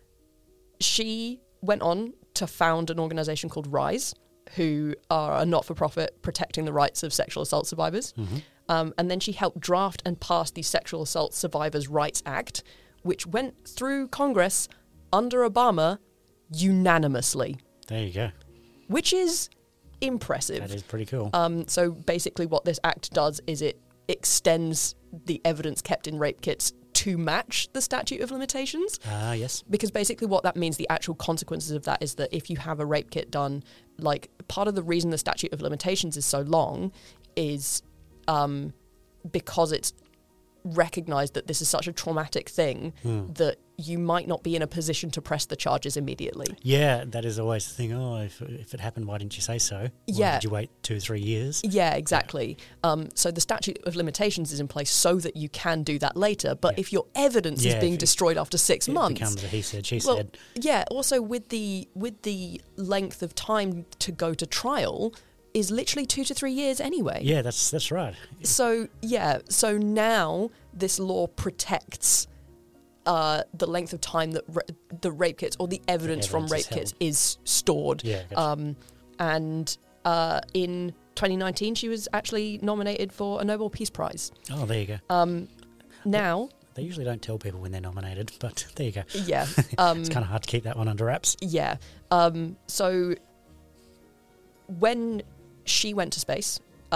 she went on to found an organisation called RISE, who are a not-for-profit protecting the rights of sexual assault survivors. And then she helped draft and pass the Sexual Assault Survivors' Rights Act, which went through Congress under Obama unanimously, There you go. which is impressive. That is pretty cool. So basically what this act does is it extends the evidence kept in rape kits to match the statute of limitations. Ah, yes. Because basically what that means, the actual consequences of that is that if you have a rape kit done, like part of the reason the statute of limitations is so long is because it's recognized that this is such a traumatic thing that you might not be in a position to press the charges immediately. Yeah, that is always the thing. Oh, if it happened, why didn't you say so? Why Yeah. did you wait 2-3 years? Yeah, exactly. So the statute of limitations is in place so that you can do that later. But if your evidence Yeah, is being if destroyed after 6 It months, becomes a he said, she well, said. yeah. Also, with the length of time to go to trial is literally 2 to 3 years anyway. Yeah, that's right. So yeah. So now this law protects the length of time that the rape kits or the evidence from evidence is rape kits held. is stored. Yeah, gotcha. And in 2019, she was actually nominated for a Nobel Peace Prize. Oh, there you go. Now, They usually don't tell people when they're nominated, but there you go. yeah, It's kind of hard to keep that one under wraps. yeah. So when she went to space,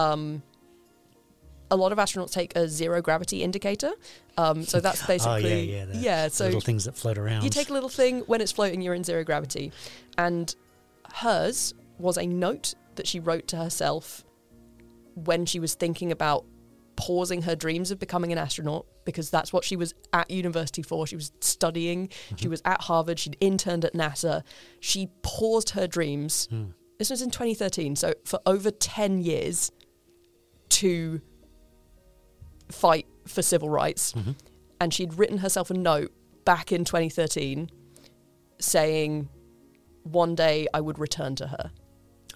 a lot of astronauts take a zero gravity indicator. So that's basically Oh, yeah. The So little things that float around. you take a little thing, when it's floating, you're in zero gravity. And hers was a note that she wrote to herself when she was thinking about pausing her dreams of becoming an astronaut, because that's what she was at university for. She was studying. She was at Harvard. She'd interned at NASA. She paused her dreams. This was in 2013. So for over 10 years to fight for civil rights. And she'd written herself a note back in 2013 saying one day I would return to her.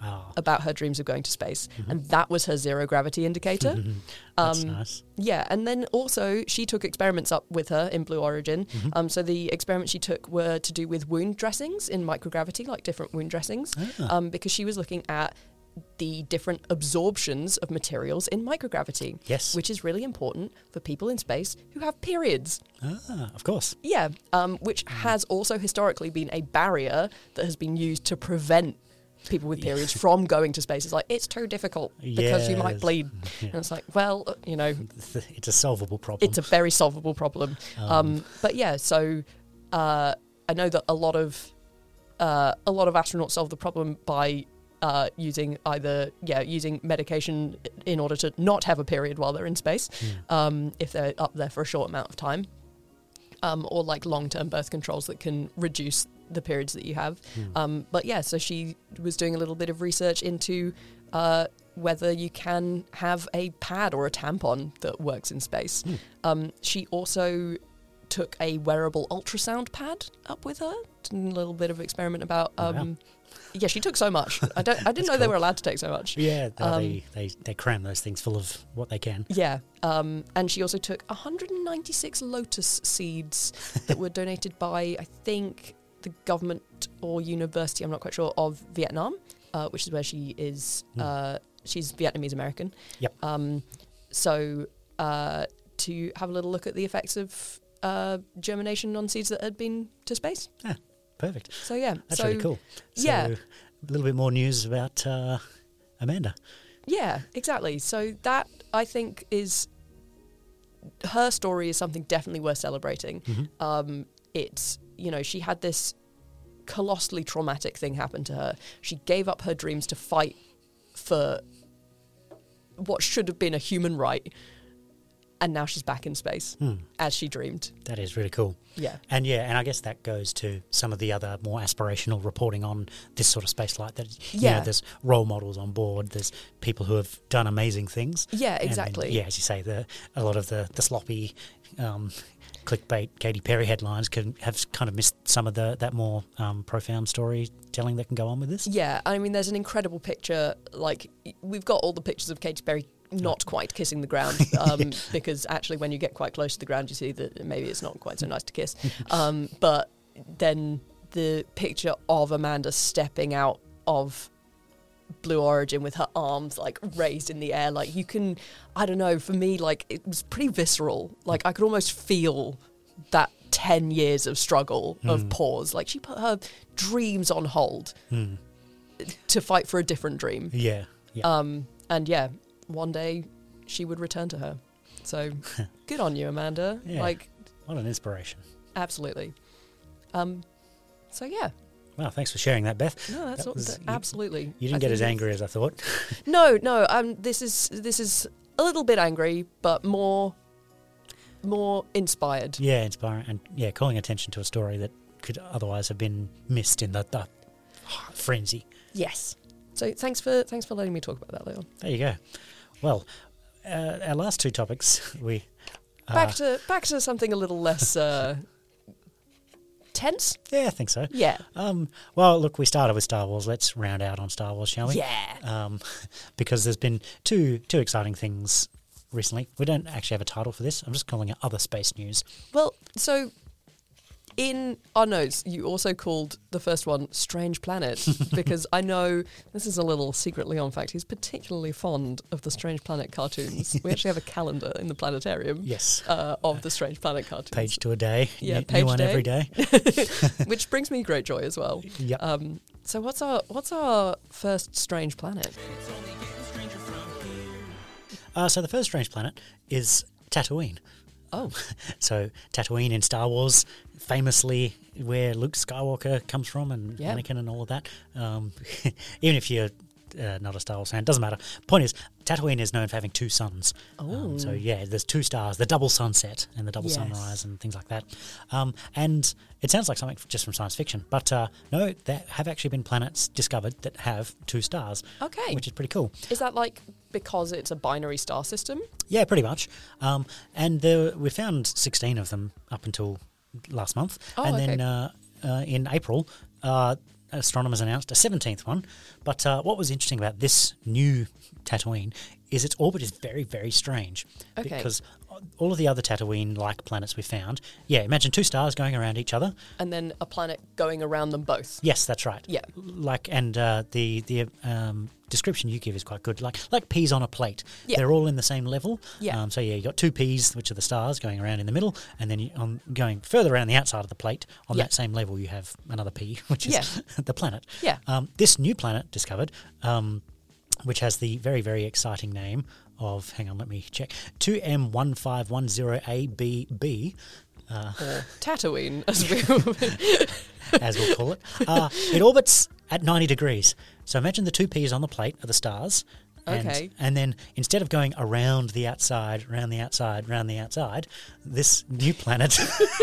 about her dreams of going to space, and that was her zero gravity indicator. That's nice. Yeah, and then also she took experiments up with her in Blue Origin. So the experiments she took were to do with wound dressings in microgravity, like different wound dressings, because she was looking at the different absorptions of materials in microgravity. Yes. Which is really important for people in space who have periods. Of course. Yeah, which has also historically been a barrier that has been used to prevent people with periods from going to space. It's like, it's too difficult because you might Yes. bleed. Yeah. And it's like, well, It's a solvable problem. it's a very solvable problem. But yeah, so I know that a lot of astronauts solve the problem by using using medication in order to not have a period while they're in space, if they're up there for a short amount of time, or like long-term birth controls that can reduce the periods that you have. But yeah, so she was doing a little bit of research into whether you can have a pad or a tampon that works in space. She also took a wearable ultrasound pad up with her, did a little bit of experiment about yeah, she took so much. I didn't know they were allowed to take so much. Yeah, they cram those things full of what they can. Yeah, and she also took 196 lotus seeds that were donated by, I think, the government or university, I'm not quite sure, of Vietnam, which is where she is. She's Vietnamese American. Yep. So to have a little look at the effects of germination on seeds that had been to space. Yeah, perfect. So yeah, That's so, really cool. So, yeah. a little bit more news about Amanda. Yeah, exactly. So that, I think, is her story is something definitely worth celebrating. It's, she had this colossally traumatic thing happen to her. She gave up her dreams to fight for what should have been a human right, and now she's back in space as she dreamed. That is really cool. Yeah. And I guess that goes to some of the other more aspirational reporting on this sort of space flight. That there's role models on board. There's people who have done amazing things. Yeah, And then, exactly. as you say, a lot of the sloppy clickbait Katy Perry headlines have kind of missed some of that more profound storytelling that can go on with this. Yeah, I mean, there's an incredible picture. Like, we've got all the pictures of Katy Perry not quite kissing the ground, because actually when you get quite close to the ground, you see that maybe it's not quite so nice to kiss. But then the picture of Amanda stepping out of Blue Origin with her arms like raised in the air, like you can, I don't know, for me, like it was pretty visceral. Like I could almost feel that 10 years of struggle, of pause. Like she put her dreams on hold to fight for a different dream. Yeah. And yeah, one day she would return to her. So good on you, Amanda. Yeah. Like, What an inspiration. absolutely. So yeah, Well, thanks for sharing that, Beth. no, that's That was- absolutely. You didn't I get think as it's- angry as I thought. No. This is a little bit angry, but more inspired. Yeah, inspiring, and calling attention to a story that could otherwise have been missed in the frenzy. Yes. So thanks for letting me talk about that, Leon. There you go. Well, our last two topics, we Back to something a little less tense. yeah, I think so. Yeah. Well, look, we started with Star Wars. Let's round out on Star Wars, shall we? Yeah. Because there's been two exciting things recently. We don't actually have a title for this. I'm just calling it Other Space News. Well, so in our notes, you also called the first one Strange Planet, because I know, this is a little secret Leon fact, he's particularly fond of the Strange Planet cartoons. We actually have a calendar in the planetarium Yes. of the Strange Planet cartoons. Page to a day. Yeah, new page one day. every day. Which brings me great joy as well. Yep. So what's our first Strange Planet? So the first strange planet is Tatooine. Oh, So Tatooine in Star Wars, famously where Luke Skywalker comes from, and Yeah. Anakin and all of that. Even if you're not a Star Wars fan, doesn't matter. Point is, Tatooine is known for having two suns. Oh. So yeah, there's two stars, the double sunset and the double Yes. sunrise and things like that. And it sounds like something just from science fiction, but no, there have actually been planets discovered that have two stars. Okay. Which is pretty cool. Is that like because it's a binary star system? Yeah, pretty much. And we found 16 of them up until last month. Oh, and okay. then in April, astronomers announced a 17th one. But what was interesting about this new Tatooine is its orbit is very, very strange. Okay. Because all of the other Tatooine-like planets we found, imagine two stars going around each other. And then a planet going around them both. Yes, that's right. Yeah. And the description you give is quite good. Like peas on a plate. Yeah. They're all in the same level. Yeah. So you got two peas, which are the stars, going around in the middle, and then going further around the outside of the plate, on Yeah. that same level, you have another pea, which is the planet. Yeah. This new planet discovered, which has the very, very exciting name of, hang on, let me check, 2M1510AB, Or Tatooine, as we as we'll call it. It orbits at 90 degrees. So imagine the two peas on the plate are the stars. Okay. And then instead of going around the outside, round the outside, round the outside, this new planet,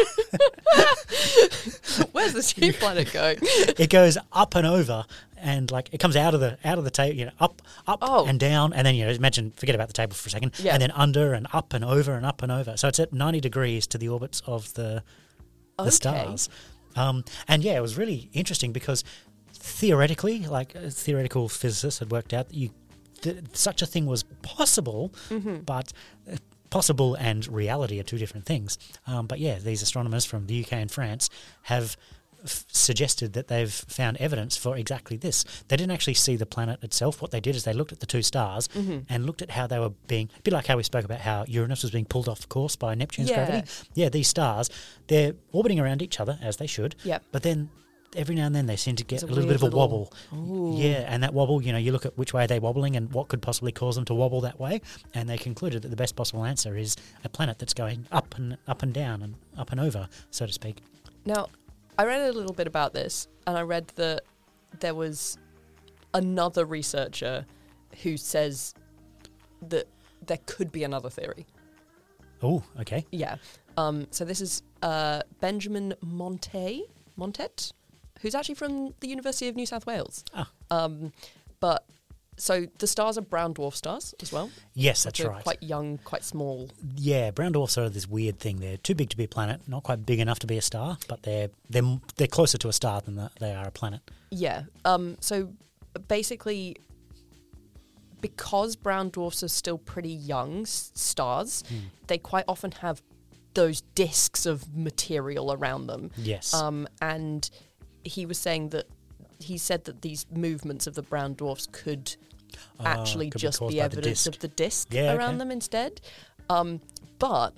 Where's this new planet going? it goes up and over, and it comes out of the table, up Oh. and down, and then imagine, forget about the table for a second, Yeah. and then under and up and over and up and over. So it's at 90 degrees to the orbits of the Okay. stars. It was really interesting because theoretically, theoretical physicists had worked out that such a thing was possible, but possible and reality are two different things. These astronomers from the UK and France have suggested that they've found evidence for exactly this. They didn't actually see the planet itself. What they did is they looked at the two stars and looked at how they were being, a bit like how we spoke about how Uranus was being pulled off course by Neptune's Yeah. gravity. Yeah, these stars, they're orbiting around each other, as they should, Yep. but then every now and then they seem to get It's a little bit of a weird wobble. Ooh. Yeah, and that wobble, you look at which way they're wobbling and what could possibly cause them to wobble that way, and they concluded that the best possible answer is a planet that's going up and down and up and over, so to speak. Now, I read a little bit about this, and I read that there was another researcher who says that there could be another theory. Oh, okay. Yeah. So this is Benjamin Montet, who's actually from the University of New South Wales. So the stars are brown dwarf stars as well. Yes, that's They're right. quite young, quite small. Yeah, brown dwarfs are this weird thing. They're too big to be a planet, not quite big enough to be a star, but they're closer to a star than they are a planet. Yeah. So basically, because brown dwarfs are still pretty young stars, they quite often have those disks of material around them. Yes. And he was saying that he said that these movements of the brown dwarfs could actually could be just caused be by the evidence disk. of the disk Yeah, around okay. them instead. But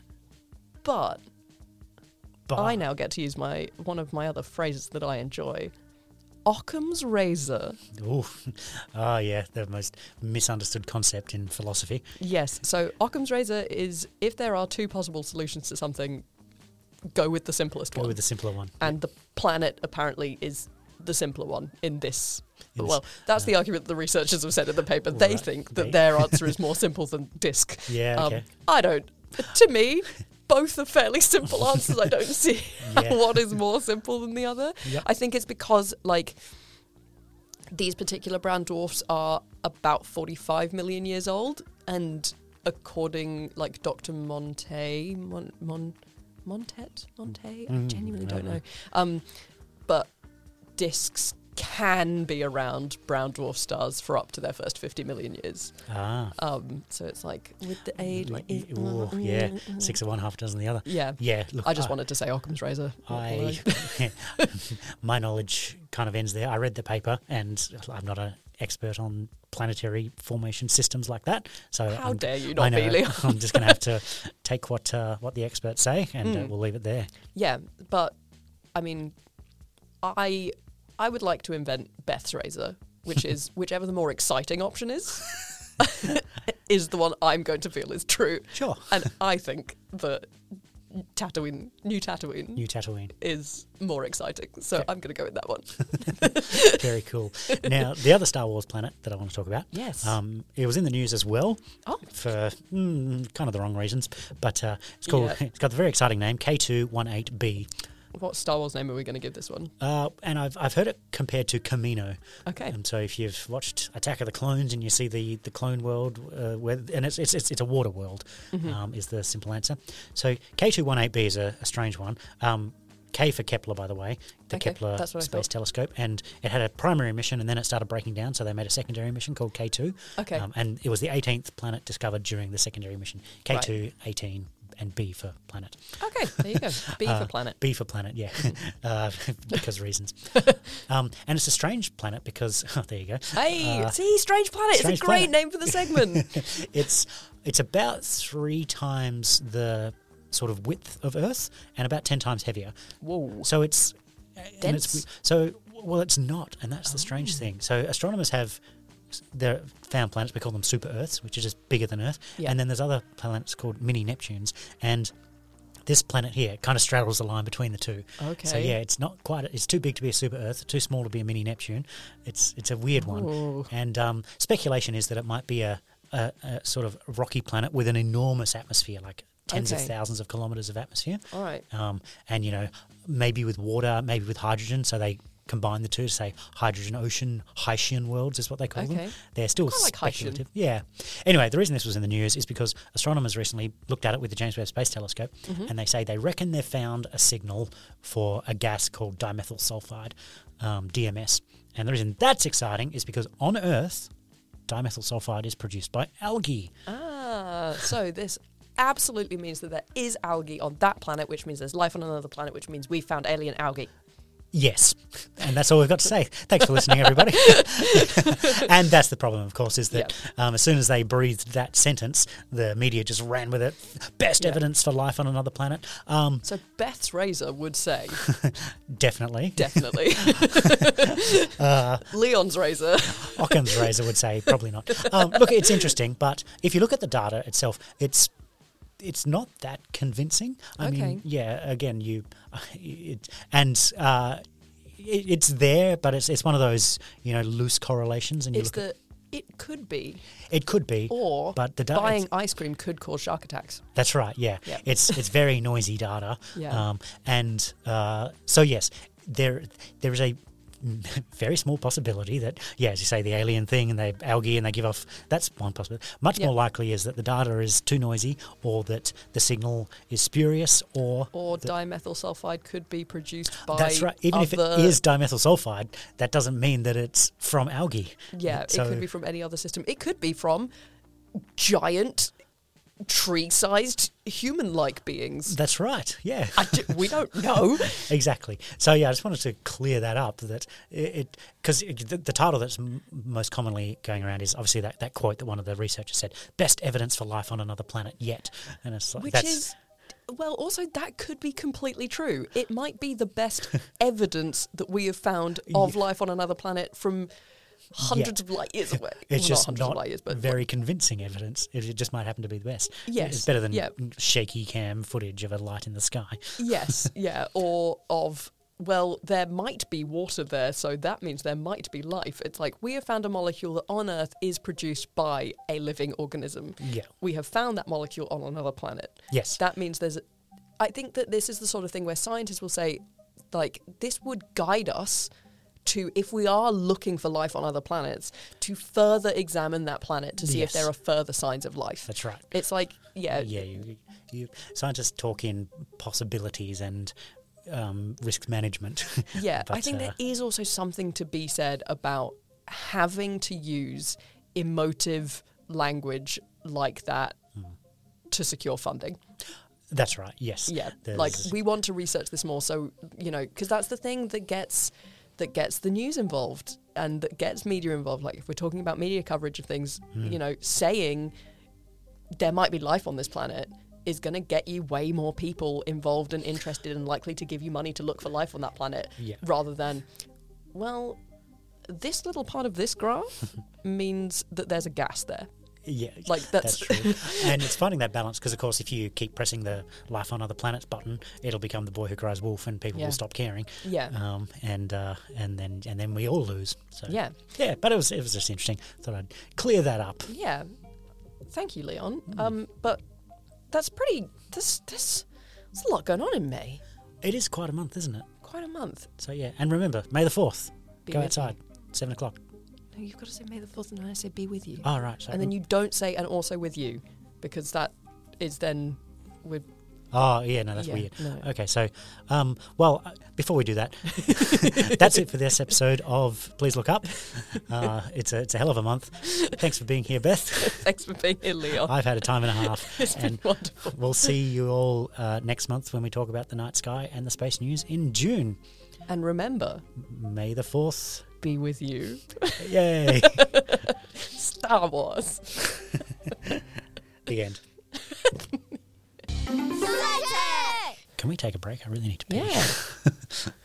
I now get to use one of my other phrases that I enjoy. Occam's razor. Ooh. Yeah, the most misunderstood concept in philosophy. Yes, so Occam's razor is if there are two possible solutions to something, go with the simplest Go one. with the simpler one. And the planet apparently is the simpler one in this. In this, Well, that's the argument the researchers have said in the paper. They Right, think that they- their answer is more simple than disk. Yeah, okay. I don't. To me, both are fairly simple answers. I don't see Yeah. one is more simple than the other. Yep. I think it's because, these particular brown dwarfs are about 45 million years old, and according, Dr. Montet, I genuinely don't know. But disks can be around brown dwarf stars for up to their first 50 million years. So it's with the age, Ooh, yeah, 6 of one, half a dozen of the other. yeah. Yeah, look, I just wanted to say Occam's razor. my knowledge kind of ends there. I read the paper, and I'm not an expert on planetary formation systems like that. So How dare you I not know, be, Leo? I'm just going to have to take what the experts say, and we'll leave it there. Yeah, but I mean, I would like to invent Beth's razor, which is whichever the more exciting option is, is the one I'm going to feel is true. Sure. And I think that New Tatooine New Tatooine. is more exciting. So I'm going to go with that one. Very cool. Now, the other Star Wars planet that I want to talk about. Yes. It was in the news as well. Oh. For kind of the wrong reasons, but it's called. Yeah. It's got the very exciting name K218b. What Star Wars name are we going to give this one? And I've heard it compared to Camino. Okay. So if you've watched Attack of the Clones and you see the clone world, and it's a water world, is the simple answer. So K218b is a strange one. K for Kepler, by the way, the Okay, Kepler that's what I Space thought. Telescope, and it had a primary mission, and then it started breaking down, so they made a secondary mission called K2. Okay. And it was the 18th planet discovered during the secondary mission. K2, 18, and B for planet. Okay, there you go. B for planet. B for planet, yeah, because reasons. And it's a strange planet because, there you go. Hey, see, Strange Planet. Strange It's a great Planet. name for the segment. It's about 3 times the sort of width of Earth and about 10 times heavier. Whoa. So it's and it's Dense? so well, it's not, and that's the strange thing. So astronomers have they're found planets. We call them super Earths, which are just bigger than Earth. Yeah. And then there's other planets called mini Neptunes, and this planet here kind of straddles the line between the two. Okay. So yeah, it's not quite. It's too big to be a super Earth, too small to be a mini Neptune. It's a weird one. Ooh. And speculation is that it might be a sort of rocky planet with an enormous atmosphere, like tens of Okay. thousands of kilometers of atmosphere. All right. And maybe with water, maybe with hydrogen. So they combine the two to say hydrogen ocean, Haitian worlds is what they call them. Okay. They're still I like Haitian. speculative. Yeah. Anyway, the reason this was in the news is because astronomers recently looked at it with the James Webb Space Telescope, Mm-hmm. and they say they reckon they've found a signal for a gas called dimethyl sulfide, DMS. And the reason that's exciting is because on Earth, dimethyl sulfide is produced by algae. So this absolutely means that there is algae on that planet, which means there's life on another planet, which means we found alien algae. Yes, and that's all we've got to say. Thanks for listening, everybody. And that's the problem, of course, is that as soon as they breathed that sentence, the media just ran with it. Best evidence for life on another planet. So Beth's razor would say, Definitely. definitely. Leon's razor. Occam's razor would say probably not. Look, it's interesting, but if you look at the data itself, it's not that convincing. I mean, yeah, again, it's there, but it's one of those loose correlations, and you It's look at it could be, it could be, or but the data. buying ice cream could cause shark attacks. That's right. Yeah, Yep. it's very noisy data. Yeah. So yes, there is a very small possibility that, as you say, the alien thing and the algae and they give off, that's one possibility. Much more likely is that the data is too noisy, or that the signal is spurious, or dimethyl sulfide could be produced by that's right. Even if it is dimethyl sulfide, that doesn't mean that it's from algae. Yeah, So- it could be from any other system. It could be from giant tree-sized human-like beings. That's right. Yeah. We don't know. Exactly. So yeah, I just wanted to clear that up. That because the title that's most commonly going around is obviously that quote that one of the researchers said: "Best evidence for life on another planet yet." And it's like Which that's is, well, also that could be completely true. It might be the best evidence that we have found of life on another planet from hundreds of light years away. it's Well, just hundreds not of light years, but very convincing evidence. It just might happen to be the best. Yes, It's better than yeah. shaky cam footage of a light in the sky. yes, yeah, or of, well, there might be water there, so that means there might be life. It's like, we have found a molecule that on Earth is produced by a living organism. Yeah. We have found that molecule on another planet. Yes. That means I think that this is the sort of thing where scientists will say, like, this would guide us to, if we are looking for life on other planets, to further examine that planet to see if Yes. there are further signs of life. That's right. It's like, Yeah, you scientists talk in possibilities and risk management. Yeah, I But, think there is also something to be said about having to use emotive language like that to secure funding. That's right. Yes. Yeah, There's- like, we want to research this more, so, because that's the thing that gets the news involved and that gets media involved. Like, if we're talking about media coverage of things, saying there might be life on this planet is going to get you way more people involved and interested and likely to give you money to look for life on that planet, Yeah. rather than, well, this little part of this graph means that there's a gas there. Yeah, Like, that's- true. And it's finding that balance because, of course, if you keep pressing the life on other planets button, it'll become the boy who cries wolf, and people Yeah. will stop caring. Yeah. And then we all lose. So Yeah. yeah. But it was just interesting. Thought I'd clear that up. Yeah. Thank you, Leon. But that's pretty. There's a lot going on in May. It is quite a month, isn't it? Quite a month. So yeah. And remember, May the 4th. Be Go with outside. 7 o'clock. No, you've got to say May the 4th, and then I say be with you. Oh right. So And then you don't say and also with you, because that is then we're Oh, yeah, no, that's Yeah, weird. no. Okay, so, before we do that, that's it for this episode of Please Look Up. It's a hell of a month. Thanks for being here, Beth. Thanks for being here, Leon. I've had a time and a half. It's been wonderful. We'll see you all next month when we talk about the night sky and the space news in June. And remember, May the 4th. be with you. Yay. Star Wars. The end. Can we take a break? I really need to pee. Yeah.